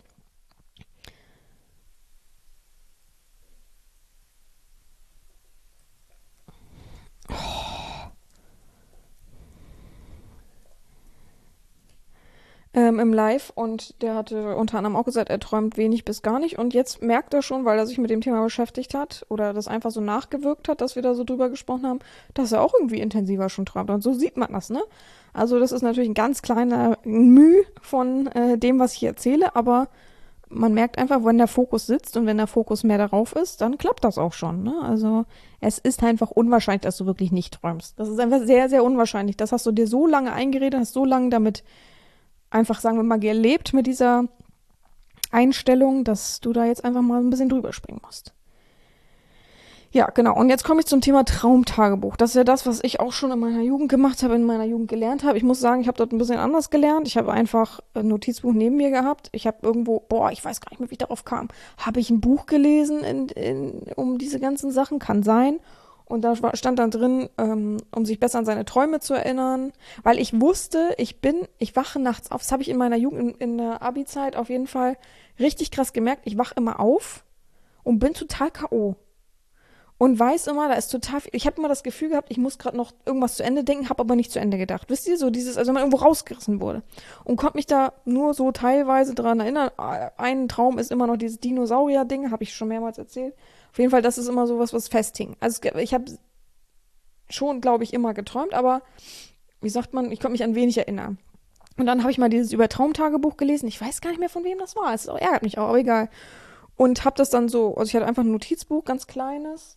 [SPEAKER 1] Ähm, im Live und der hatte unter anderem auch gesagt, er träumt wenig bis gar nicht und jetzt merkt er schon, weil er sich mit dem Thema beschäftigt hat oder das einfach so nachgewirkt hat, dass wir da so drüber gesprochen haben, dass er auch irgendwie intensiver schon träumt und so sieht man das, ne? Also das ist natürlich ein ganz kleiner Müh von äh, dem, was ich hier erzähle, aber man merkt einfach, wenn der Fokus sitzt und wenn der Fokus mehr darauf ist, dann klappt das auch schon, ne? Also es ist einfach unwahrscheinlich, dass du wirklich nicht träumst. Das ist einfach sehr, sehr unwahrscheinlich. Das hast du dir so lange eingeredet, hast so lange damit einfach, sagen wir mal, gelebt mit dieser Einstellung, dass du da jetzt einfach mal ein bisschen drüber springen musst. Ja, genau. Und jetzt komme ich zum Thema Traumtagebuch. Das ist ja das, was ich auch schon in meiner Jugend gemacht habe, in meiner Jugend gelernt habe. Ich muss sagen, ich habe dort ein bisschen anders gelernt. Ich habe einfach ein Notizbuch neben mir gehabt. Ich habe irgendwo, boah, ich weiß gar nicht mehr, wie ich darauf kam. Habe ich ein Buch gelesen in, in, um diese ganzen Sachen? Kann sein. Und da stand dann drin, ähm, um sich besser an seine Träume zu erinnern, weil ich wusste, ich bin, ich wache nachts auf. Das habe ich in meiner Jugend, in, in der Abi-Zeit auf jeden Fall richtig krass gemerkt. Ich wache immer auf und bin total K O. Und weiß immer, da ist total viel. Ich habe immer das Gefühl gehabt, ich muss gerade noch irgendwas zu Ende denken, habe aber nicht zu Ende gedacht. Wisst ihr, so dieses, also wenn man irgendwo rausgerissen wurde. Und konnte mich da nur so teilweise dran erinnern. Ein Traum ist immer noch dieses Dinosaurier-Ding, habe ich schon mehrmals erzählt. Auf jeden Fall, das ist immer sowas, was festhing. Also ich habe schon, glaube ich, immer geträumt, aber wie sagt man, ich konnte mich an wenig erinnern. Und dann habe ich mal dieses Über-Traumtagebuch gelesen. Ich weiß gar nicht mehr, von wem das war. Es ärgert mich auch, aber egal. Und habe das dann so, also ich hatte einfach ein Notizbuch, ganz kleines,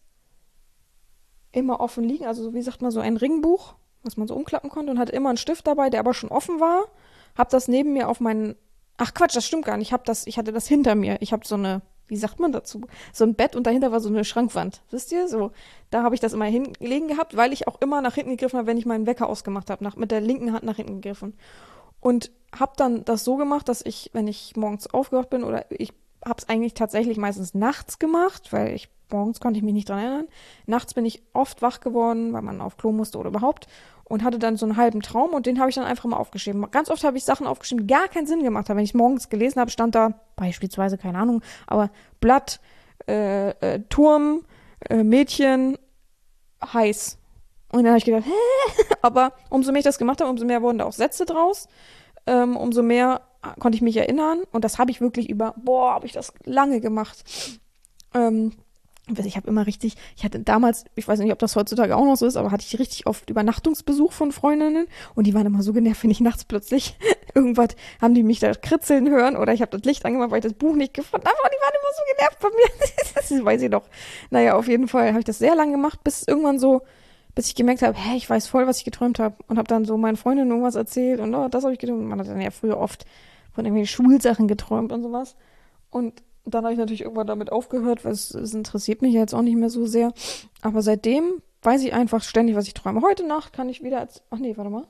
[SPEAKER 1] immer offen liegen, also so, wie sagt man, so ein Ringbuch, was man so umklappen konnte und hatte immer einen Stift dabei, der aber schon offen war. Hab das neben mir auf meinen, ach Quatsch, das stimmt gar nicht, ich hab das, ich hatte das hinter mir. Ich habe so eine, wie sagt man dazu, so ein Bett und dahinter war so eine Schrankwand, wisst ihr, so. Da habe ich das immer hinlegen gehabt, weil ich auch immer nach hinten gegriffen habe, wenn ich meinen Wecker ausgemacht habe, nach, mit der linken Hand nach hinten gegriffen. Und hab dann das so gemacht, dass ich, wenn ich morgens aufgewacht bin oder ich habe es eigentlich tatsächlich meistens nachts gemacht, weil ich morgens konnte ich mich nicht dran erinnern. Nachts bin ich oft wach geworden, weil man auf Klo musste oder überhaupt und hatte dann so einen halben Traum und den habe ich dann einfach mal aufgeschrieben. Ganz oft habe ich Sachen aufgeschrieben, die gar keinen Sinn gemacht haben. Wenn ich morgens gelesen habe, stand da beispielsweise, keine Ahnung, aber Blatt, äh, äh, Turm, äh, Mädchen, heiß. Und dann habe ich gedacht, hä? Aber umso mehr ich das gemacht habe, umso mehr wurden da auch Sätze draus. Ähm, umso mehr konnte ich mich erinnern und das habe ich wirklich über, boah, habe ich das lange gemacht. Ähm, ich habe immer richtig, ich hatte damals, ich weiß nicht, ob das heutzutage auch noch so ist, aber hatte ich richtig oft Übernachtungsbesuch von Freundinnen und die waren immer so genervt, wenn ich nachts plötzlich irgendwas, haben die mich da kritzeln hören oder ich habe das Licht angemacht, weil ich das Buch nicht gefunden habe, und die waren immer so genervt von mir. Das weiß ich doch. Naja, auf jeden Fall habe ich das sehr lange gemacht, bis irgendwann so, bis ich gemerkt habe, hä, ich weiß voll, was ich geträumt habe und habe dann so meinen Freundinnen irgendwas erzählt und oh, das habe ich geträumt. Man hat dann ja früher oft von irgendwelchen Schulsachen geträumt und sowas. Und dann habe ich natürlich irgendwann damit aufgehört, weil es, es interessiert mich ja jetzt auch nicht mehr so sehr. Aber seitdem weiß ich einfach ständig, was ich träume. Heute Nacht kann ich wieder, als, ach nee, warte mal.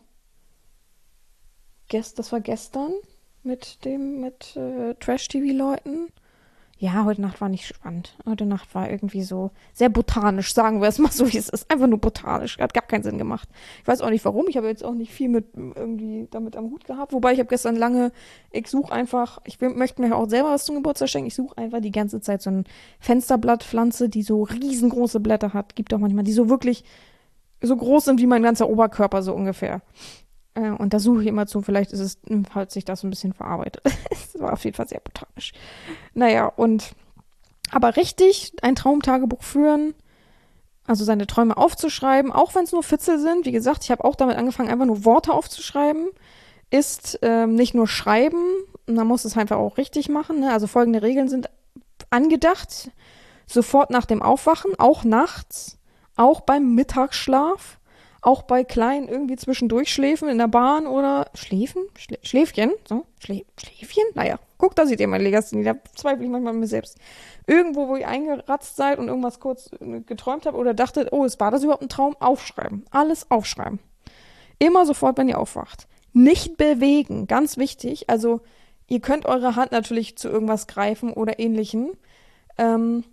[SPEAKER 1] Gest, das war gestern mit dem, mit äh, Trash-T V-Leuten. Ja, heute Nacht war nicht spannend. Heute Nacht war irgendwie so sehr botanisch, sagen wir es mal so, wie es ist. Einfach nur botanisch. Hat gar keinen Sinn gemacht. Ich weiß auch nicht warum. Ich habe jetzt auch nicht viel mit irgendwie damit am Hut gehabt. Wobei ich habe gestern lange, ich suche einfach, ich will, möchte mir auch selber was zum Geburtstag schenken. Ich suche einfach die ganze Zeit so eine Fensterblattpflanze, die so riesengroße Blätter hat. Gibt auch manchmal, die so wirklich so groß sind wie mein ganzer Oberkörper so ungefähr. Äh, und da suche ich immer zu, vielleicht ist es, hat sich das ein bisschen verarbeitet. Es war auf jeden Fall sehr botanisch. Naja, und aber richtig ein Traumtagebuch führen, also seine Träume aufzuschreiben, auch wenn es nur Fitzel sind, wie gesagt, ich habe auch damit angefangen, einfach nur Worte aufzuschreiben, ist ähm, nicht nur schreiben, man muss es einfach auch richtig machen, ne? Also folgende Regeln sind angedacht, sofort nach dem Aufwachen, auch nachts, auch beim Mittagsschlaf, auch bei kleinen irgendwie zwischendurch Schläfen in der Bahn oder Schläfen? Schlä Schläfchen? So? Schlä Schläfchen? Naja, guck, da seht ihr mein Legasthenie, da zweifle ich manchmal an mir selbst. Irgendwo, wo ihr eingeratzt seid und irgendwas kurz geträumt habt oder dachtet, oh, war das überhaupt ein Traum? Aufschreiben. Alles aufschreiben. Immer sofort, wenn ihr aufwacht. Nicht bewegen, ganz wichtig. Also, ihr könnt eure Hand natürlich zu irgendwas greifen oder ähnlichem, ähm,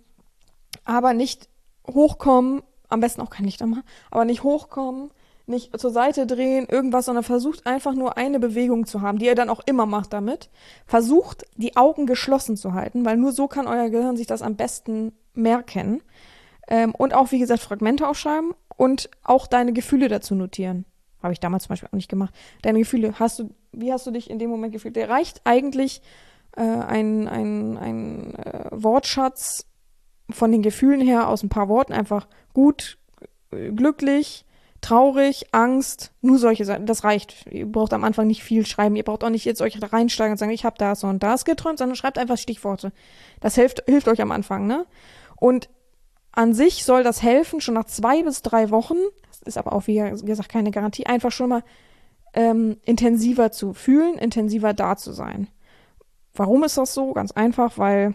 [SPEAKER 1] aber nicht hochkommen, am besten auch kein Licht anmachen, aber nicht hochkommen, nicht zur Seite drehen, irgendwas, sondern versucht einfach nur eine Bewegung zu haben, die ihr dann auch immer macht damit. Versucht, die Augen geschlossen zu halten, weil nur so kann euer Gehirn sich das am besten merken. Ähm, und auch, wie gesagt, Fragmente aufschreiben und auch deine Gefühle dazu notieren. Habe ich damals zum Beispiel auch nicht gemacht. Deine Gefühle, hast du, wie hast du dich in dem Moment gefühlt? Der reicht eigentlich äh, ein, ein, ein äh, Wortschatz von den Gefühlen her aus ein paar Worten, einfach gut, glücklich, traurig, Angst, nur solche Sachen. Das reicht. Ihr braucht am Anfang nicht viel schreiben. Ihr braucht auch nicht jetzt euch da reinsteigen und sagen, ich habe das und das geträumt, sondern schreibt einfach Stichworte. Das hilft, hilft euch am Anfang, ne? Und an sich soll das helfen, schon nach zwei bis drei Wochen, das ist aber auch, wie gesagt, keine Garantie, einfach schon mal ähm, intensiver zu fühlen, intensiver da zu sein. Warum ist das so? Ganz einfach, weil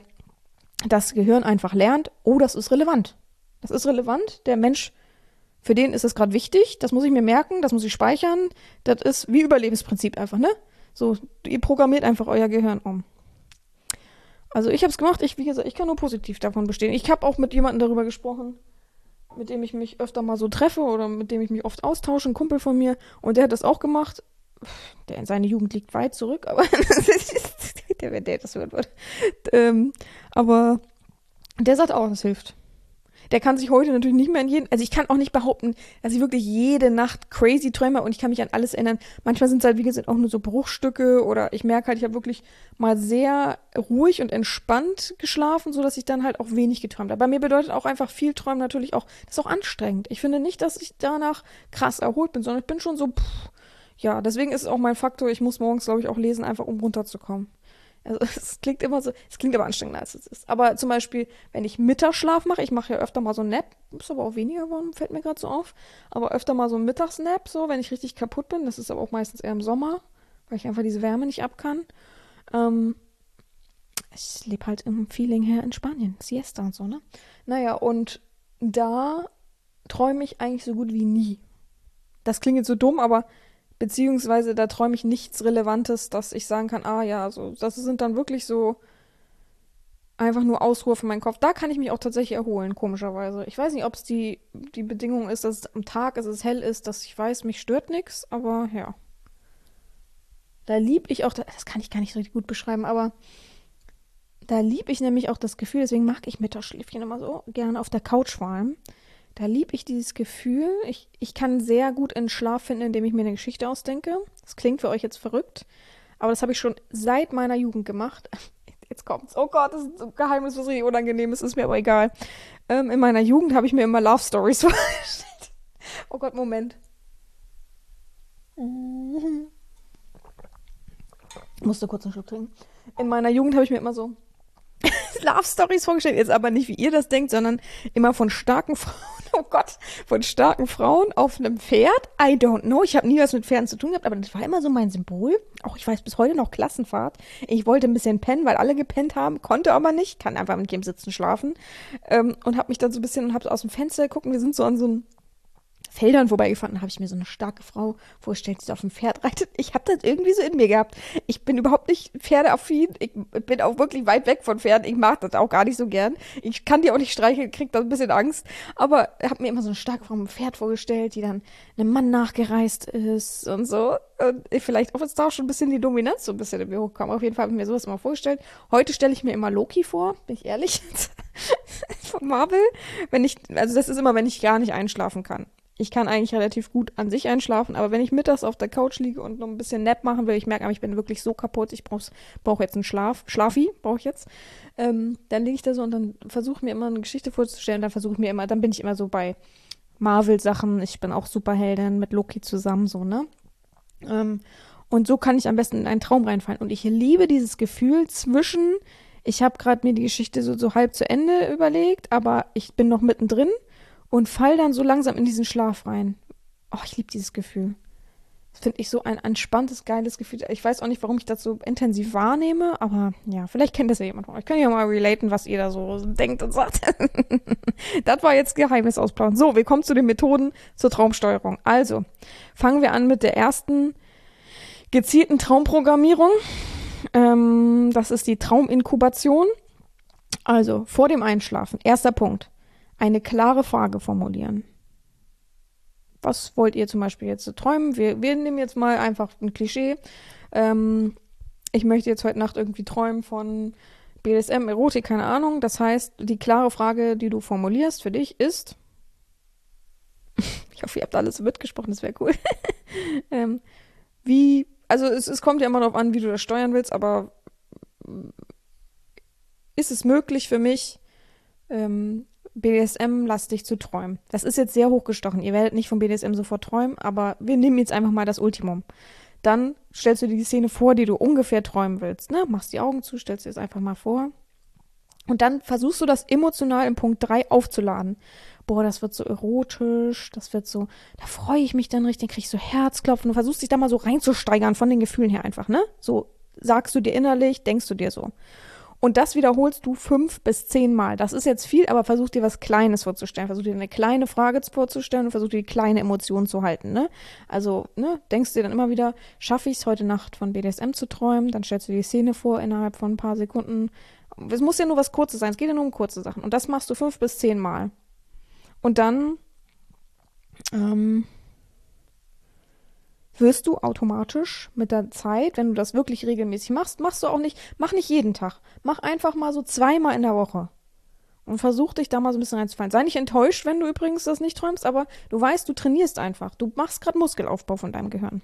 [SPEAKER 1] das Gehirn einfach lernt, oh, das ist relevant. Das ist relevant. Der Mensch, für den ist es gerade wichtig. Das muss ich mir merken, das muss ich speichern. Das ist wie Überlebensprinzip einfach, ne? So, ihr programmiert einfach euer Gehirn um. Also ich habe es gemacht. Ich, wie gesagt, ich kann nur positiv davon bestehen. Ich habe auch mit jemandem darüber gesprochen, mit dem ich mich öfter mal so treffe oder mit dem ich mich oft austausche, ein Kumpel von mir. Und der hat das auch gemacht. Der in seine Jugend liegt weit zurück, aber der, wenn der das hören würde. Ähm, aber der sagt auch, es hilft. Der kann sich heute natürlich nicht mehr an jeden, also ich kann auch nicht behaupten, dass ich wirklich jede Nacht crazy träume und ich kann mich an alles erinnern. Manchmal sind es halt, wie gesagt, auch nur so Bruchstücke oder ich merke halt, ich habe wirklich mal sehr ruhig und entspannt geschlafen, sodass ich dann halt auch wenig geträumt habe. Bei mir bedeutet auch einfach viel Träumen natürlich auch, das ist auch anstrengend. Ich finde nicht, dass ich danach krass erholt bin, sondern ich bin schon so, pff, ja, deswegen ist es auch mein Faktor, ich muss morgens, glaube ich, auch lesen, einfach um runterzukommen. Also es klingt immer so, es klingt aber anstrengender, als es ist. Aber zum Beispiel, wenn ich Mittagsschlaf mache, ich mache ja öfter mal so einen Nap, ist aber auch weniger geworden, fällt mir gerade so auf, aber öfter mal so einen Mittagsnap, so, wenn ich richtig kaputt bin, das ist aber auch meistens eher im Sommer, weil ich einfach diese Wärme nicht ab kann. Ähm, ich lebe halt im Feeling her in Spanien, Siesta und so, ne? Naja, und da träume ich eigentlich so gut wie nie. Das klingt jetzt so dumm, aber beziehungsweise da träume ich nichts Relevantes, dass ich sagen kann, ah ja, so, das sind dann wirklich so einfach nur Ausruhe von meinem Kopf. Da kann ich mich auch tatsächlich erholen, komischerweise. Ich weiß nicht, ob es die, die Bedingung ist, dass es am Tag ist, dass es hell ist, dass ich weiß, mich stört nichts, aber ja. Da lieb ich auch, das kann ich gar nicht so richtig gut beschreiben, aber da lieb ich nämlich auch das Gefühl, deswegen mag ich Mittagsschläfchen immer so gerne auf der Couch vor allem. Da liebe ich dieses Gefühl. Ich, ich kann sehr gut in Schlaf finden, indem ich mir eine Geschichte ausdenke. Das klingt für euch jetzt verrückt, aber das habe ich schon seit meiner Jugend gemacht. Jetzt kommt's. Oh Gott, das ist ein Geheimnis, was richtig unangenehm ist, ist mir aber egal. Ähm, in meiner Jugend habe ich mir immer Love Stories vorgestellt. Oh Gott, Moment. Ich musste kurz einen Schluck trinken. In meiner Jugend habe ich mir immer so Love Stories vorgestellt, jetzt aber nicht wie ihr das denkt, sondern immer von starken Frauen, oh Gott, von starken Frauen auf einem Pferd. I don't know, ich habe nie was mit Pferden zu tun gehabt, aber das war immer so mein Symbol. Auch ich weiß bis heute noch Klassenfahrt. Ich wollte ein bisschen pennen, weil alle gepennt haben, konnte aber nicht, kann einfach mit dem Sitzen schlafen ähm, und habe mich dann so ein bisschen und habe aus dem Fenster geguckt und wir sind so an so einem Feldern vorbeigefahren, da habe ich mir so eine starke Frau vorgestellt, die so auf dem Pferd reitet. Ich habe das irgendwie so in mir gehabt. Ich bin überhaupt nicht pferdeaffin. Ich bin auch wirklich weit weg von Pferden. Ich mag das auch gar nicht so gern. Ich kann die auch nicht streicheln, krieg da ein bisschen Angst. Aber ich habe mir immer so eine starke Frau mit dem Pferd vorgestellt, die dann einem Mann nachgereist ist und so. Und vielleicht auch jetzt da auch schon ein bisschen die Dominanz so ein bisschen in mir hochkam. Auf jeden Fall habe ich mir sowas immer vorgestellt. Heute stelle ich mir immer Loki vor, bin ich ehrlich. Von Marvel. Wenn ich, also das ist immer, wenn ich gar nicht einschlafen kann. Ich kann eigentlich relativ gut an sich einschlafen, aber wenn ich mittags auf der Couch liege und noch ein bisschen Nap machen will, ich merke, ich bin wirklich so kaputt, ich brauche brauch jetzt einen Schlaf, Schlafi, brauche ich jetzt, ähm, dann liege ich da so und dann versuche mir immer eine Geschichte vorzustellen, dann versuche ich mir immer, dann bin ich immer so bei Marvel-Sachen, ich bin auch Superheldin mit Loki zusammen, so, ne? Ähm, und so kann ich am besten in einen Traum reinfallen. Und ich liebe dieses Gefühl zwischen, ich habe gerade mir die Geschichte so, so halb zu Ende überlegt, aber ich bin noch mittendrin und fall dann so langsam in diesen Schlaf rein. Oh, ich liebe dieses Gefühl. Das finde ich so ein entspanntes, geiles Gefühl. Ich weiß auch nicht, warum ich das so intensiv wahrnehme, aber ja, vielleicht kennt das ja jemand von euch. Ich kann ja mal relaten, was ihr da so denkt und sagt. Das war jetzt Geheimnis ausplaudern. So, wir kommen zu den Methoden zur Traumsteuerung. Also, fangen wir an mit der ersten gezielten Traumprogrammierung. Ähm, das ist die Trauminkubation. Also, vor dem Einschlafen. Erster Punkt. Eine klare Frage formulieren. Was wollt ihr zum Beispiel jetzt so träumen? Wir, wir nehmen jetzt mal einfach ein Klischee. Ähm, ich möchte jetzt heute Nacht irgendwie träumen von B D S M, Erotik, keine Ahnung. Das heißt, die klare Frage, die du formulierst für dich ist, ich hoffe, ihr habt alles mitgesprochen, das wäre cool. ähm, wie, also es, es kommt ja immer darauf an, wie du das steuern willst, aber ist es möglich für mich, ähm, B D S M-lastig zu träumen? Das ist jetzt sehr hochgestochen. Ihr werdet nicht vom B D S M sofort träumen, aber wir nehmen jetzt einfach mal das Ultimum. Dann stellst du dir die Szene vor, die du ungefähr träumen willst. Ne? Machst die Augen zu, stellst dir das einfach mal vor. Und dann versuchst du das emotional im Punkt drei aufzuladen. Boah, das wird so erotisch, das wird so, da freue ich mich dann richtig, dann krieg ich so Herzklopfen. Du versuchst dich da mal so reinzusteigern von den Gefühlen her einfach, ne? So sagst du dir innerlich, denkst du dir so. Und das wiederholst du fünf bis zehn Mal. Das ist jetzt viel, aber versuch dir was Kleines vorzustellen. Versuch dir eine kleine Frage vorzustellen und versuch dir die kleine Emotion zu halten. Ne? Also ne, denkst dir dann immer wieder, schaffe ich es heute Nacht von B D S M zu träumen? Dann stellst du dir die Szene vor innerhalb von ein paar Sekunden. Es muss ja nur was Kurzes sein. Es geht ja nur um kurze Sachen. Und das machst du fünf bis zehn Mal. Und dann ähm, wirst du automatisch mit der Zeit, wenn du das wirklich regelmäßig machst, machst du auch nicht, mach nicht jeden Tag. Mach einfach mal so zweimal in der Woche. Und versuch dich da mal so ein bisschen reinzufallen. Sei nicht enttäuscht, wenn du übrigens das nicht träumst, aber du weißt, du trainierst einfach. Du machst gerade Muskelaufbau von deinem Gehirn.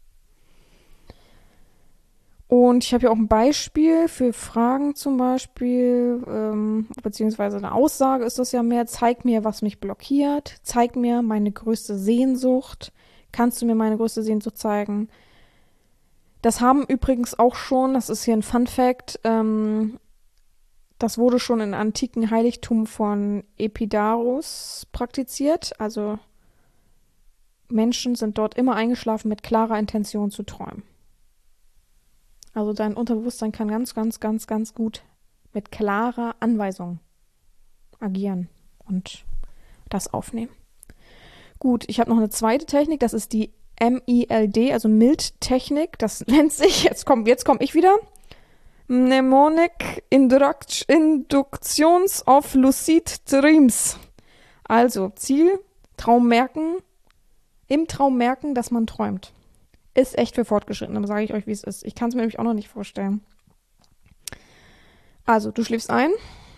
[SPEAKER 1] Und ich habe hier auch ein Beispiel für Fragen zum Beispiel, ähm, beziehungsweise eine Aussage ist das ja mehr, zeig mir, was mich blockiert, zeig mir meine größte Sehnsucht. Kannst du mir meine größte Sehnsucht zeigen? Das haben übrigens auch schon, das ist hier ein Fun Fact, ähm, das wurde schon im antiken Heiligtum von Epidaurus praktiziert. Also Menschen sind dort immer eingeschlafen mit klarer Intention zu träumen. Also dein Unterbewusstsein kann ganz, ganz, ganz, ganz gut mit klarer Anweisung agieren und das aufnehmen. Gut, ich habe noch eine zweite Technik, das ist die M I L D, also Mild-Technik. Das nennt sich, jetzt komme jetzt komm ich wieder, Mnemonic Induct- Inductions of Lucid Dreams. Also Ziel, Traum merken, im Traum merken, dass man träumt. Ist echt für Fortgeschrittene, aber sage ich euch, wie es ist. Ich kann es mir nämlich auch noch nicht vorstellen. Also, du schläfst ein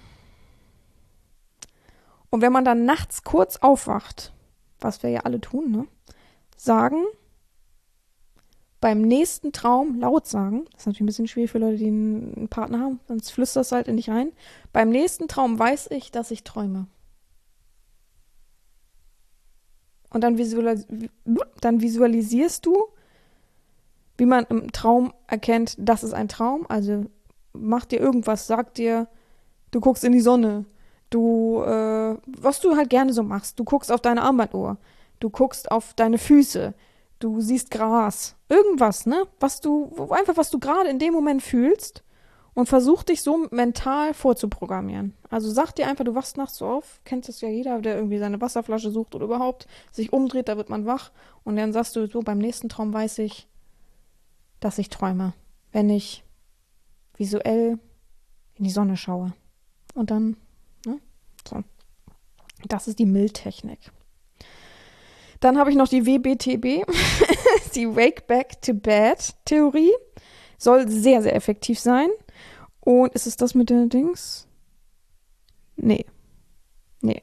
[SPEAKER 1] und wenn man dann nachts kurz aufwacht, was wir ja alle tun, ne? Sagen, beim nächsten Traum laut sagen, das ist natürlich ein bisschen schwierig für Leute, die einen Partner haben, sonst flüsterst du halt in dich rein. Beim nächsten Traum weiß ich, dass ich träume. Und dann, visualis- dann visualisierst du, wie man im Traum erkennt, das ist ein Traum. Also mach dir irgendwas, sag dir, du guckst in die Sonne, du, äh, was du halt gerne so machst. Du guckst auf deine Armbanduhr, du guckst auf deine Füße, du siehst Gras, irgendwas, ne? Was du, einfach was du gerade in dem Moment fühlst. und versuch dich so mental vorzuprogrammieren. Also sag dir einfach, du wachst nachts so auf, kennt das ja jeder, der irgendwie seine Wasserflasche sucht oder überhaupt sich umdreht, da wird man wach und dann sagst du so, beim nächsten Traum weiß ich, dass ich träume, wenn ich visuell in die Sonne schaue. Und dann, ne? So. Das ist die Mild-Technik. Dann habe ich noch die W B T B, die Wake Back to Bed Theorie. Soll sehr, sehr effektiv sein. Und ist es das mit den Dings? Nee. Nee.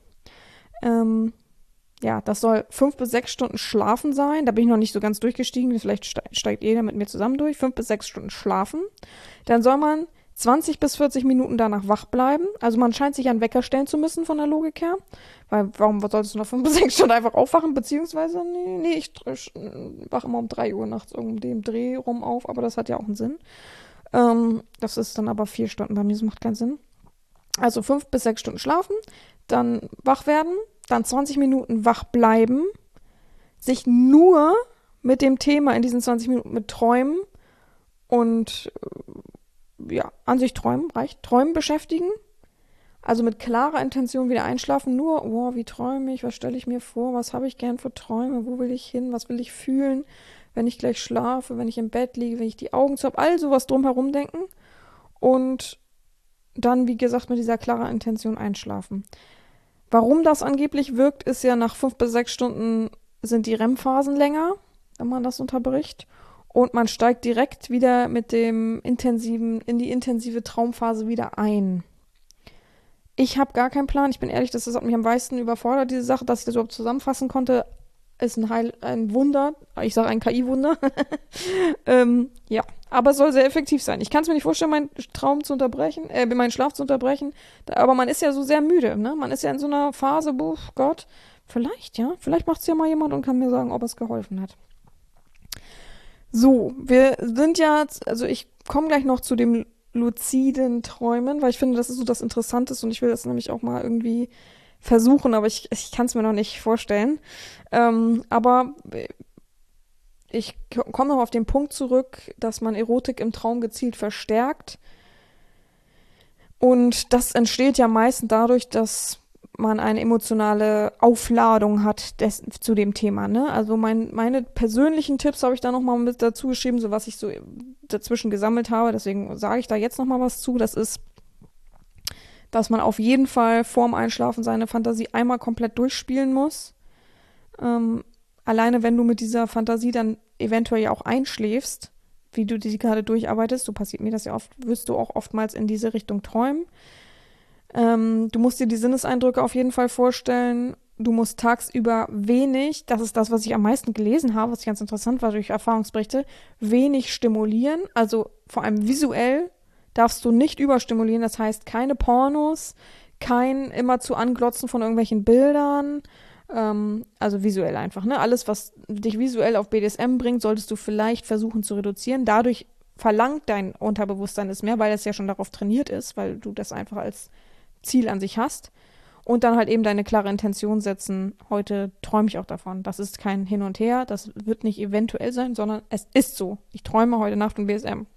[SPEAKER 1] Ähm, ja, das soll fünf bis sechs Stunden schlafen sein. Da bin ich noch nicht so ganz durchgestiegen. Vielleicht steigt jeder mit mir zusammen durch. Fünf bis sechs Stunden schlafen. Dann soll man zwanzig bis vierzig Minuten danach wach bleiben. Also man scheint sich einen Wecker stellen zu müssen von der Logik her. Weil warum solltest du noch fünf bis sechs Stunden einfach aufwachen? Beziehungsweise, nee, nee ich, ich wache immer um drei Uhr nachts um den Dreh rum auf. Aber das hat ja auch einen Sinn. Ähm, das ist dann aber vier Stunden bei mir. Das macht keinen Sinn. Also fünf bis sechs Stunden schlafen, dann wach werden, dann zwanzig Minuten wach bleiben, sich nur mit dem Thema in diesen zwanzig Minuten mit Träumen und ja, an sich träumen, reicht, Träumen beschäftigen. Also mit klarer Intention wieder einschlafen, nur, oh, wie träume ich, was stelle ich mir vor, was habe ich gern für Träume, wo will ich hin, was will ich fühlen, wenn ich gleich schlafe, wenn ich im Bett liege, wenn ich die Augen zu habe, all sowas drumherum denken und dann, wie gesagt, mit dieser klaren Intention einschlafen. Warum das angeblich wirkt, ist ja nach fünf bis sechs Stunden sind die R E M-Phasen länger, wenn man das unterbricht. Und man steigt direkt wieder mit dem intensiven, in die intensive Traumphase wieder ein. Ich habe gar keinen Plan. Ich bin ehrlich, das hat mich am meisten überfordert, diese Sache, dass ich das überhaupt zusammenfassen konnte. Ist ein, Heil, ein Wunder. Ich sage ein K I-Wunder. ähm, ja, aber es soll sehr effektiv sein. Ich kann es mir nicht vorstellen, meinen Traum zu unterbrechen, äh, meinen Schlaf zu unterbrechen. Da, aber man ist ja so sehr müde, ne? Man ist ja in so einer Phase, wo, Gott, vielleicht, ja, vielleicht macht es ja mal jemand und kann mir sagen, ob es geholfen hat. So, wir sind ja, also ich komme gleich noch zu dem luziden Träumen, weil ich finde, das ist so das Interessanteste und ich will das nämlich auch mal irgendwie versuchen, aber ich, ich kann es mir noch nicht vorstellen. Ähm, aber ich komme noch auf den Punkt zurück, dass man Erotik im Traum gezielt verstärkt. Und das entsteht ja meistens dadurch, dass man eine emotionale Aufladung hat des, zu dem Thema. Ne? Also mein, meine persönlichen Tipps habe ich da nochmal mit dazu geschrieben, so was ich so dazwischen gesammelt habe. Deswegen sage ich da jetzt nochmal was zu. Das ist, dass man auf jeden Fall vorm Einschlafen seine Fantasie einmal komplett durchspielen muss. Ähm, alleine wenn du mit dieser Fantasie dann eventuell ja auch einschläfst, wie du die gerade durcharbeitest, so passiert mir das ja oft, wirst du auch oftmals in diese Richtung träumen. Ähm, du musst dir die Sinneseindrücke auf jeden Fall vorstellen. Du musst tagsüber wenig, das ist das, was ich am meisten gelesen habe, was ganz interessant war durch Erfahrungsberichte, wenig stimulieren, also vor allem visuell darfst du nicht überstimulieren, das heißt keine Pornos, kein immer zu Anglotzen von irgendwelchen Bildern, ähm, also visuell einfach, ne? Alles, was dich visuell auf B D S M bringt, solltest du vielleicht versuchen zu reduzieren. Dadurch verlangt dein Unterbewusstsein es mehr, weil es ja schon darauf trainiert ist, weil du das einfach als Ziel an sich hast. Und dann halt eben deine klare Intention setzen, heute träume ich auch davon. Das ist kein Hin und Her, das wird nicht eventuell sein, sondern es ist so. Ich träume heute Nacht von B D S M.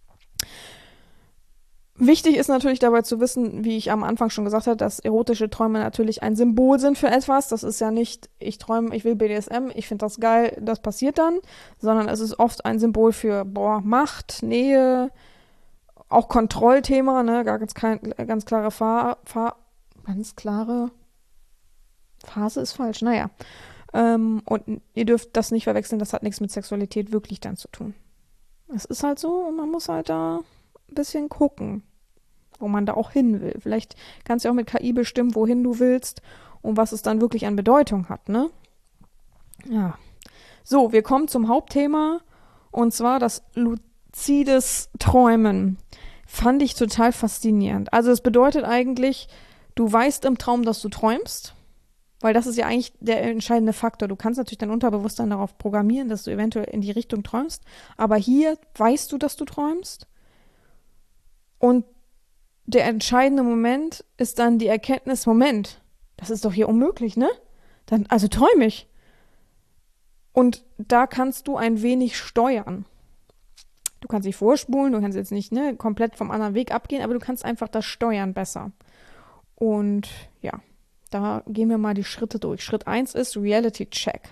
[SPEAKER 1] Wichtig ist natürlich dabei zu wissen, wie ich am Anfang schon gesagt habe, dass erotische Träume natürlich ein Symbol sind für etwas. Das ist ja nicht, ich träume, ich will B D S M, ich finde das geil, das passiert dann, sondern es ist oft ein Symbol für, boah, Macht, Nähe, auch Kontrollthema, ne, gar ganz, kein, ganz klare Fa- Fa- ganz klare Phase ist falsch, naja. Ähm, und ihr dürft das nicht verwechseln, das hat nichts mit Sexualität wirklich dann zu tun. Es ist halt so und man muss halt da ein bisschen gucken, wo man da auch hin will. Vielleicht kannst du auch mit K I bestimmen, wohin du willst und was es dann wirklich an Bedeutung hat, ne? Ja. So, wir kommen zum Hauptthema und zwar das luzides Träumen. Fand ich total faszinierend. Also es bedeutet eigentlich, du weißt im Traum, dass du träumst, weil das ist ja eigentlich der entscheidende Faktor. Du kannst natürlich dein Unterbewusstsein darauf programmieren, dass du eventuell in die Richtung träumst, aber hier weißt du, dass du träumst und der entscheidende Moment ist dann die Erkenntnis, Moment, das ist doch hier unmöglich, ne? Dann, also träume ich. Und da kannst du ein wenig steuern. Du kannst dich vorspulen, du kannst jetzt nicht ne, komplett vom anderen Weg abgehen, aber du kannst einfach das steuern besser. Und ja, da gehen wir mal die Schritte durch. Schritt eins ist Reality Check.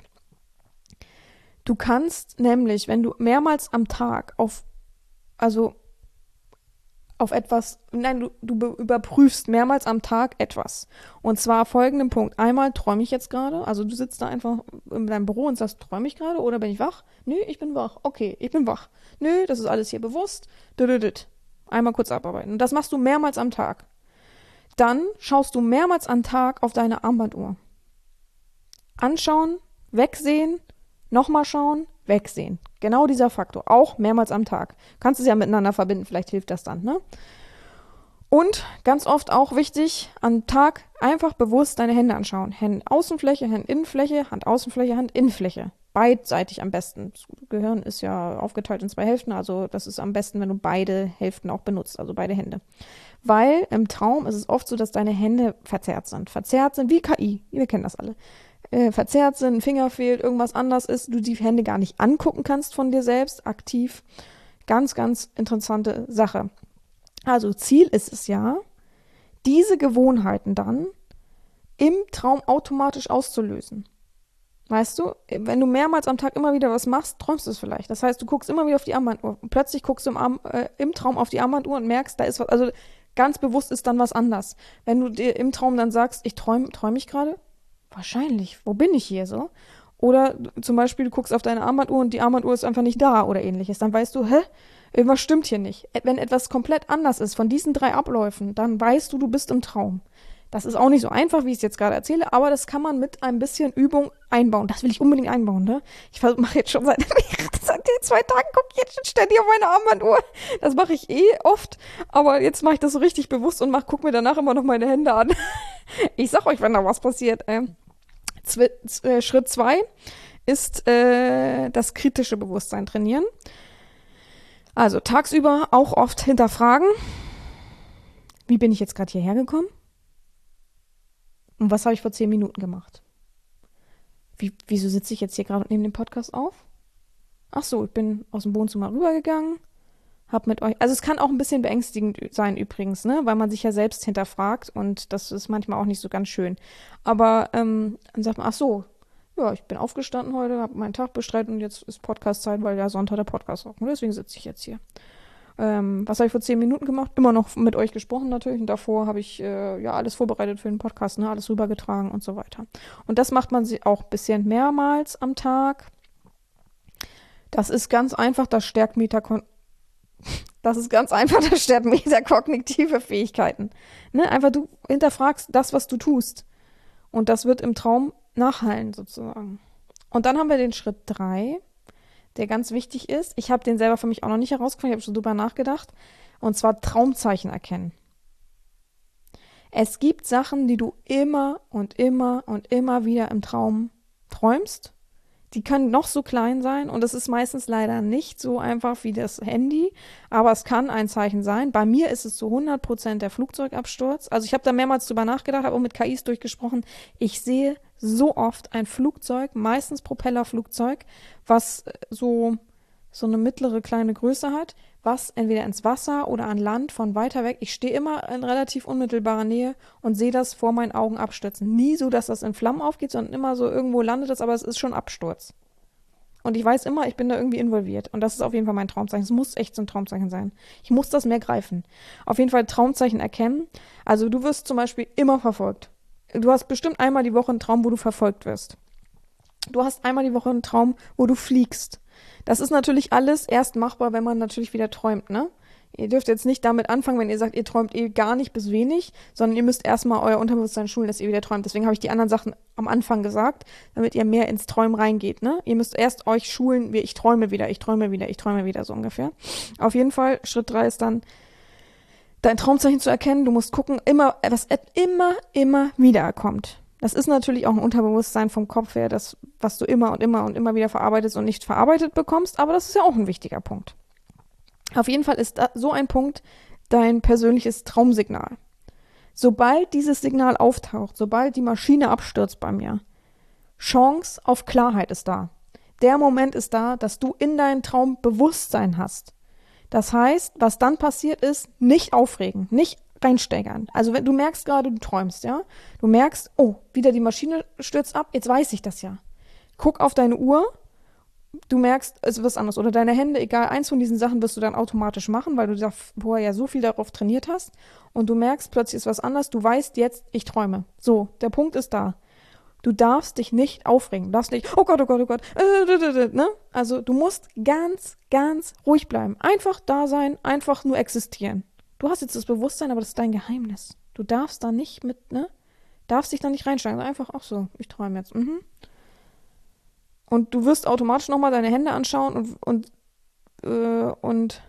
[SPEAKER 1] Du kannst nämlich, wenn du mehrmals am Tag auf, also auf etwas, nein, du, du überprüfst mehrmals am Tag etwas. Und zwar folgenden Punkt. Einmal, träume ich jetzt gerade? Also du sitzt da einfach in deinem Büro und sagst, träume ich gerade oder bin ich wach? Nö, ich bin wach. Okay, ich bin wach. Nö, das ist alles hier bewusst. Dödödöd. Einmal kurz abarbeiten. Und das machst du mehrmals am Tag. Dann schaust du mehrmals am Tag auf deine Armbanduhr. Anschauen, wegsehen, nochmal schauen, wegsehen. Genau dieser Faktor. Auch mehrmals am Tag. Kannst es ja miteinander verbinden, vielleicht hilft das dann, ne? Und ganz oft auch wichtig, am Tag einfach bewusst deine Hände anschauen. Hand-Außenfläche, Hand-Innenfläche, Hand-Außenfläche, Hand-Innenfläche. Beidseitig am besten. Das Gehirn ist ja aufgeteilt in zwei Hälften, also das ist am besten, wenn du beide Hälften auch benutzt, also beide Hände. Weil im Traum ist es oft so, dass deine Hände verzerrt sind. Verzerrt sind wie K I, wir kennen das alle. Äh, verzerrt sind, ein Finger fehlt, irgendwas anders ist, du die Hände gar nicht angucken kannst von dir selbst, aktiv. Ganz, ganz interessante Sache. Also Ziel ist es ja, diese Gewohnheiten dann im Traum automatisch auszulösen. Weißt du, wenn du mehrmals am Tag immer wieder was machst, träumst du es vielleicht. Das heißt, du guckst immer wieder auf die Armbanduhr und plötzlich guckst du im, Arm, äh, im Traum auf die Armbanduhr und merkst, da ist was, also ganz bewusst ist dann was anders. Wenn du dir im Traum dann sagst, ich träume, träume ich gerade? Wahrscheinlich, wo bin ich hier so? Oder zum Beispiel, du guckst auf deine Armbanduhr und die Armbanduhr ist einfach nicht da oder ähnliches. Dann weißt du, hä? Irgendwas stimmt hier nicht. Wenn etwas komplett anders ist von diesen drei Abläufen, dann weißt du, du bist im Traum. Das ist auch nicht so einfach, wie ich es jetzt gerade erzähle, aber das kann man mit ein bisschen Übung einbauen. Das will ich unbedingt einbauen, ne? Ich mache jetzt schon seit, seit den zwei Tagen, gucke ich jetzt schon ständig auf meine Armbanduhr. Das mache ich eh oft, aber jetzt mache ich das so richtig bewusst und mach, guck mir danach immer noch meine Hände an. Ich sag euch, wenn da was passiert. Ähm, Zw- äh, Schritt zwei ist äh, das kritische Bewusstsein trainieren. Also tagsüber auch oft hinterfragen, wie bin ich jetzt gerade hierher gekommen? Und was habe ich vor zehn Minuten gemacht? Wie, wieso sitze ich jetzt hier gerade neben dem Podcast auf? Ach so, ich bin aus dem Wohnzimmer rübergegangen, hab mit euch, also es kann auch ein bisschen beängstigend sein übrigens, ne, weil man sich ja selbst hinterfragt und das ist manchmal auch nicht so ganz schön. Aber ähm, dann sagt man, ach so, ja, ich bin aufgestanden heute, habe meinen Tag bestreitet und jetzt ist Podcast-Zeit, weil ja Sonntag der Podcast auch. Und deswegen sitze ich jetzt hier. Ähm, was habe ich vor zehn Minuten gemacht? Immer noch mit euch gesprochen natürlich. Und davor habe ich äh, ja alles vorbereitet für den Podcast, ne? Alles rübergetragen und so weiter. Und das macht man sich auch ein bisschen mehrmals am Tag. Das ist ganz einfach, das stärkt Metakon das ist ganz einfach, das stärkt metakognitive Fähigkeiten. Ne? Einfach du hinterfragst das, was du tust. Und das wird im Traum nachhallen sozusagen. Und dann haben wir den Schritt drei, der ganz wichtig ist. Ich habe den selber für mich auch noch nicht herausgefunden, ich habe schon drüber nachgedacht. Und zwar Traumzeichen erkennen. Es gibt Sachen, die du immer und immer und immer wieder im Traum träumst. Die können noch so klein sein und es ist meistens leider nicht so einfach wie das Handy, aber es kann ein Zeichen sein. Bei mir ist es zu hundert Prozent der Flugzeugabsturz. Also ich habe da mehrmals drüber nachgedacht, habe auch mit K Is durchgesprochen. Ich sehe so oft ein Flugzeug, meistens Propellerflugzeug, was so, so eine mittlere kleine Größe hat, was entweder ins Wasser oder an Land von weiter weg. Ich stehe immer in relativ unmittelbarer Nähe und sehe das vor meinen Augen abstürzen. Nie so, dass das in Flammen aufgeht, sondern immer so irgendwo landet es, aber es ist schon Absturz. Und ich weiß immer, ich bin da irgendwie involviert. Und das ist auf jeden Fall mein Traumzeichen. Es muss echt so ein Traumzeichen sein. Ich muss das mehr greifen. Auf jeden Fall Traumzeichen erkennen. Also du wirst zum Beispiel immer verfolgt. Du hast bestimmt einmal die Woche einen Traum, wo du verfolgt wirst. Du hast einmal die Woche einen Traum, wo du fliegst. Das ist natürlich alles erst machbar, wenn man natürlich wieder träumt, ne? Ihr dürft jetzt nicht damit anfangen, wenn ihr sagt, ihr träumt eh gar nicht bis wenig, sondern ihr müsst erstmal euer Unterbewusstsein schulen, dass ihr wieder träumt. Deswegen habe ich die anderen Sachen am Anfang gesagt, damit ihr mehr ins Träumen reingeht, ne? Ihr müsst erst euch schulen, wie ich träume wieder, ich träume wieder, ich träume wieder, so ungefähr. Auf jeden Fall, Schritt drei ist dann, dein Traumzeichen zu erkennen. Du musst gucken, immer, was immer, immer wieder kommt. Das ist natürlich auch ein Unterbewusstsein vom Kopf her, das, was du immer und immer und immer wieder verarbeitest und nicht verarbeitet bekommst, aber das ist ja auch ein wichtiger Punkt. Auf jeden Fall ist da so ein Punkt dein persönliches Traumsignal. Sobald dieses Signal auftaucht, sobald die Maschine abstürzt bei mir, Chance auf Klarheit ist da. Der Moment ist da, dass du in deinem Traum Bewusstsein hast. Das heißt, was dann passiert ist, nicht aufregen, nicht reinsteigern. Also wenn du merkst gerade, du träumst, ja, du merkst, oh, wieder die Maschine stürzt ab, jetzt weiß ich das ja. Guck auf deine Uhr, du merkst, es ist was anderes. Oder deine Hände, egal, eins von diesen Sachen wirst du dann automatisch machen, weil du da vorher ja so viel darauf trainiert hast. Und du merkst, plötzlich ist was anderes, du weißt jetzt, ich träume. So, der Punkt ist da. Du darfst dich nicht aufregen. Du darfst nicht, oh Gott, oh Gott, oh Gott, äh, ne? Also du musst ganz, ganz ruhig bleiben. Einfach da sein, einfach nur existieren. Du hast jetzt das Bewusstsein, aber das ist dein Geheimnis. Du darfst da nicht mit, ne? Darfst dich da nicht reinsteigen. Einfach, ach so, ich träume jetzt. Mhm. Und du wirst automatisch nochmal deine Hände anschauen und, und, äh, und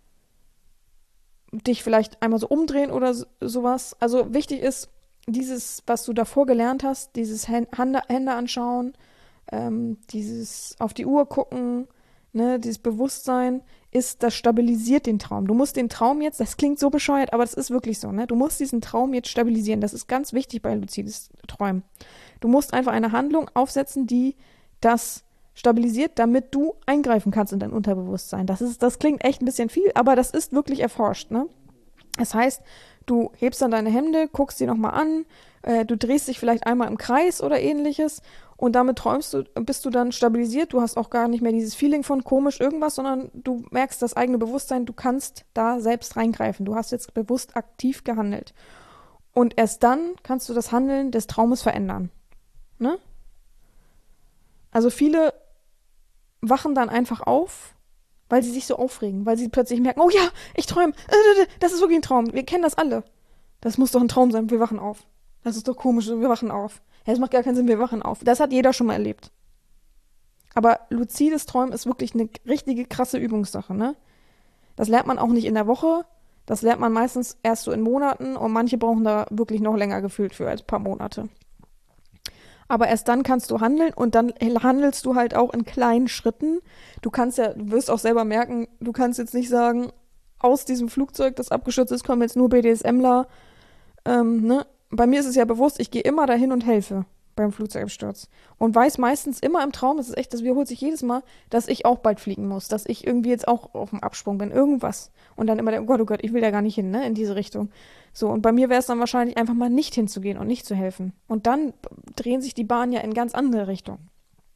[SPEAKER 1] dich vielleicht einmal so umdrehen oder so, sowas. Also wichtig ist, dieses, was du davor gelernt hast, dieses Hände, Hände anschauen, ähm, dieses auf die Uhr gucken, ne, dieses Bewusstsein, ist, das stabilisiert den Traum. Du musst den Traum jetzt, das klingt so bescheuert, aber das ist wirklich so, ne? Du musst diesen Traum jetzt stabilisieren. Das ist ganz wichtig bei luzides Träumen. Du musst einfach eine Handlung aufsetzen, die das stabilisiert, damit du eingreifen kannst in dein Unterbewusstsein. Das ist, das klingt echt ein bisschen viel, aber das ist wirklich erforscht, ne? Das heißt, du hebst dann deine Hände, guckst sie nochmal an, äh, du drehst dich vielleicht einmal im Kreis oder ähnliches und damit träumst du, bist du dann stabilisiert. Du hast auch gar nicht mehr dieses Feeling von komisch irgendwas, sondern du merkst das eigene Bewusstsein, du kannst da selbst reingreifen. Du hast jetzt bewusst aktiv gehandelt. Und erst dann kannst du das Handeln des Traumes verändern. Ne? Also viele wachen dann einfach auf, weil sie sich so aufregen, weil sie plötzlich merken, oh ja, ich träume, das ist wirklich ein Traum, wir kennen das alle. Das muss doch ein Traum sein, wir wachen auf. Das ist doch komisch, wir wachen auf. Ja, das macht gar keinen Sinn, wir wachen auf. Das hat jeder schon mal erlebt. Aber luzides Träumen ist wirklich eine richtige krasse Übungssache, ne? Das lernt man auch nicht in der Woche, das lernt man meistens erst so in Monaten und manche brauchen da wirklich noch länger gefühlt für als ein paar Monate. Aber erst dann kannst du handeln und dann handelst du halt auch in kleinen Schritten. Du kannst ja, du wirst auch selber merken, du kannst jetzt nicht sagen, aus diesem Flugzeug, das abgestürzt ist, kommen jetzt nur BDSMler. Ähm, ne? Bei mir ist es ja bewusst, ich gehe immer dahin und helfe beim Flugzeugabsturz. Und weiß meistens immer im Traum, das ist echt, das wiederholt sich jedes Mal, dass ich auch bald fliegen muss, dass ich irgendwie jetzt auch auf dem Absprung bin, irgendwas. Und dann immer, der, oh Gott, oh Gott, ich will da gar nicht hin, ne, in diese Richtung. So, und bei mir wäre es dann wahrscheinlich einfach mal nicht hinzugehen und nicht zu helfen. Und dann drehen sich die Bahnen ja in ganz andere Richtungen.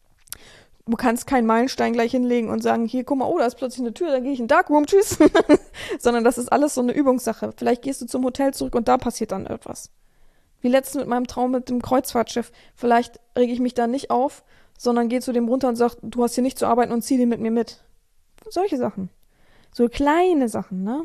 [SPEAKER 1] Du kannst keinen Meilenstein gleich hinlegen und sagen, hier, guck mal, oh, da ist plötzlich eine Tür, dann gehe ich in den Darkroom, tschüss. Sondern das ist alles so eine Übungssache. Vielleicht gehst du zum Hotel zurück und da passiert dann etwas. Wie letztens mit meinem Traum mit dem Kreuzfahrtschiff. Vielleicht rege ich mich da nicht auf, sondern gehe zu dem runter und sage, du hast hier nicht zu arbeiten und zieh den mit mir mit. Solche Sachen. So kleine Sachen, ne?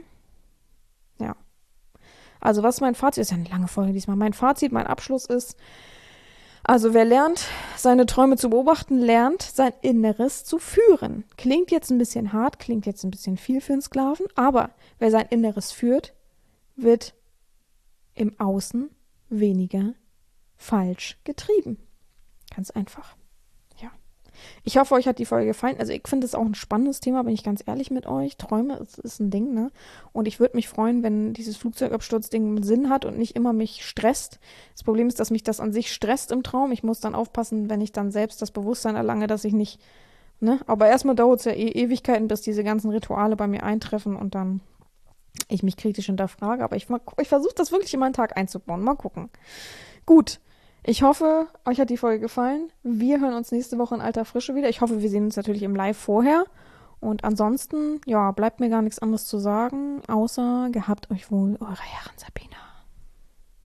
[SPEAKER 1] Ja. Also was mein Fazit ist, ja eine lange Folge diesmal. Mein Fazit, mein Abschluss ist, also wer lernt, seine Träume zu beobachten, lernt, sein Inneres zu führen. Klingt jetzt ein bisschen hart, klingt jetzt ein bisschen viel für einen Sklaven, aber wer sein Inneres führt, wird im Außen weniger falsch getrieben. Ganz einfach. Ja. Ich hoffe, euch hat die Folge gefallen. Also ich finde es auch ein spannendes Thema, bin ich ganz ehrlich mit euch. Träume ist, ist ein Ding, ne? Und ich würde mich freuen, wenn dieses Flugzeugabsturzding einen Sinn hat und nicht immer mich stresst. Das Problem ist, dass mich das an sich stresst im Traum. Ich muss dann aufpassen, wenn ich dann selbst das Bewusstsein erlange, dass ich nicht, ne? Aber erstmal dauert es ja eh Ewigkeiten, bis diese ganzen Rituale bei mir eintreffen und dann ich mich kritisch hinterfrage, aber ich, ich versuche das wirklich in meinen Tag einzubauen. Mal gucken. Gut, ich hoffe, euch hat die Folge gefallen. Wir hören uns nächste Woche in alter Frische wieder. Ich hoffe, wir sehen uns natürlich im Live vorher. Und ansonsten, ja, bleibt mir gar nichts anderes zu sagen, außer gehabt euch wohl, eure Herren Sabina.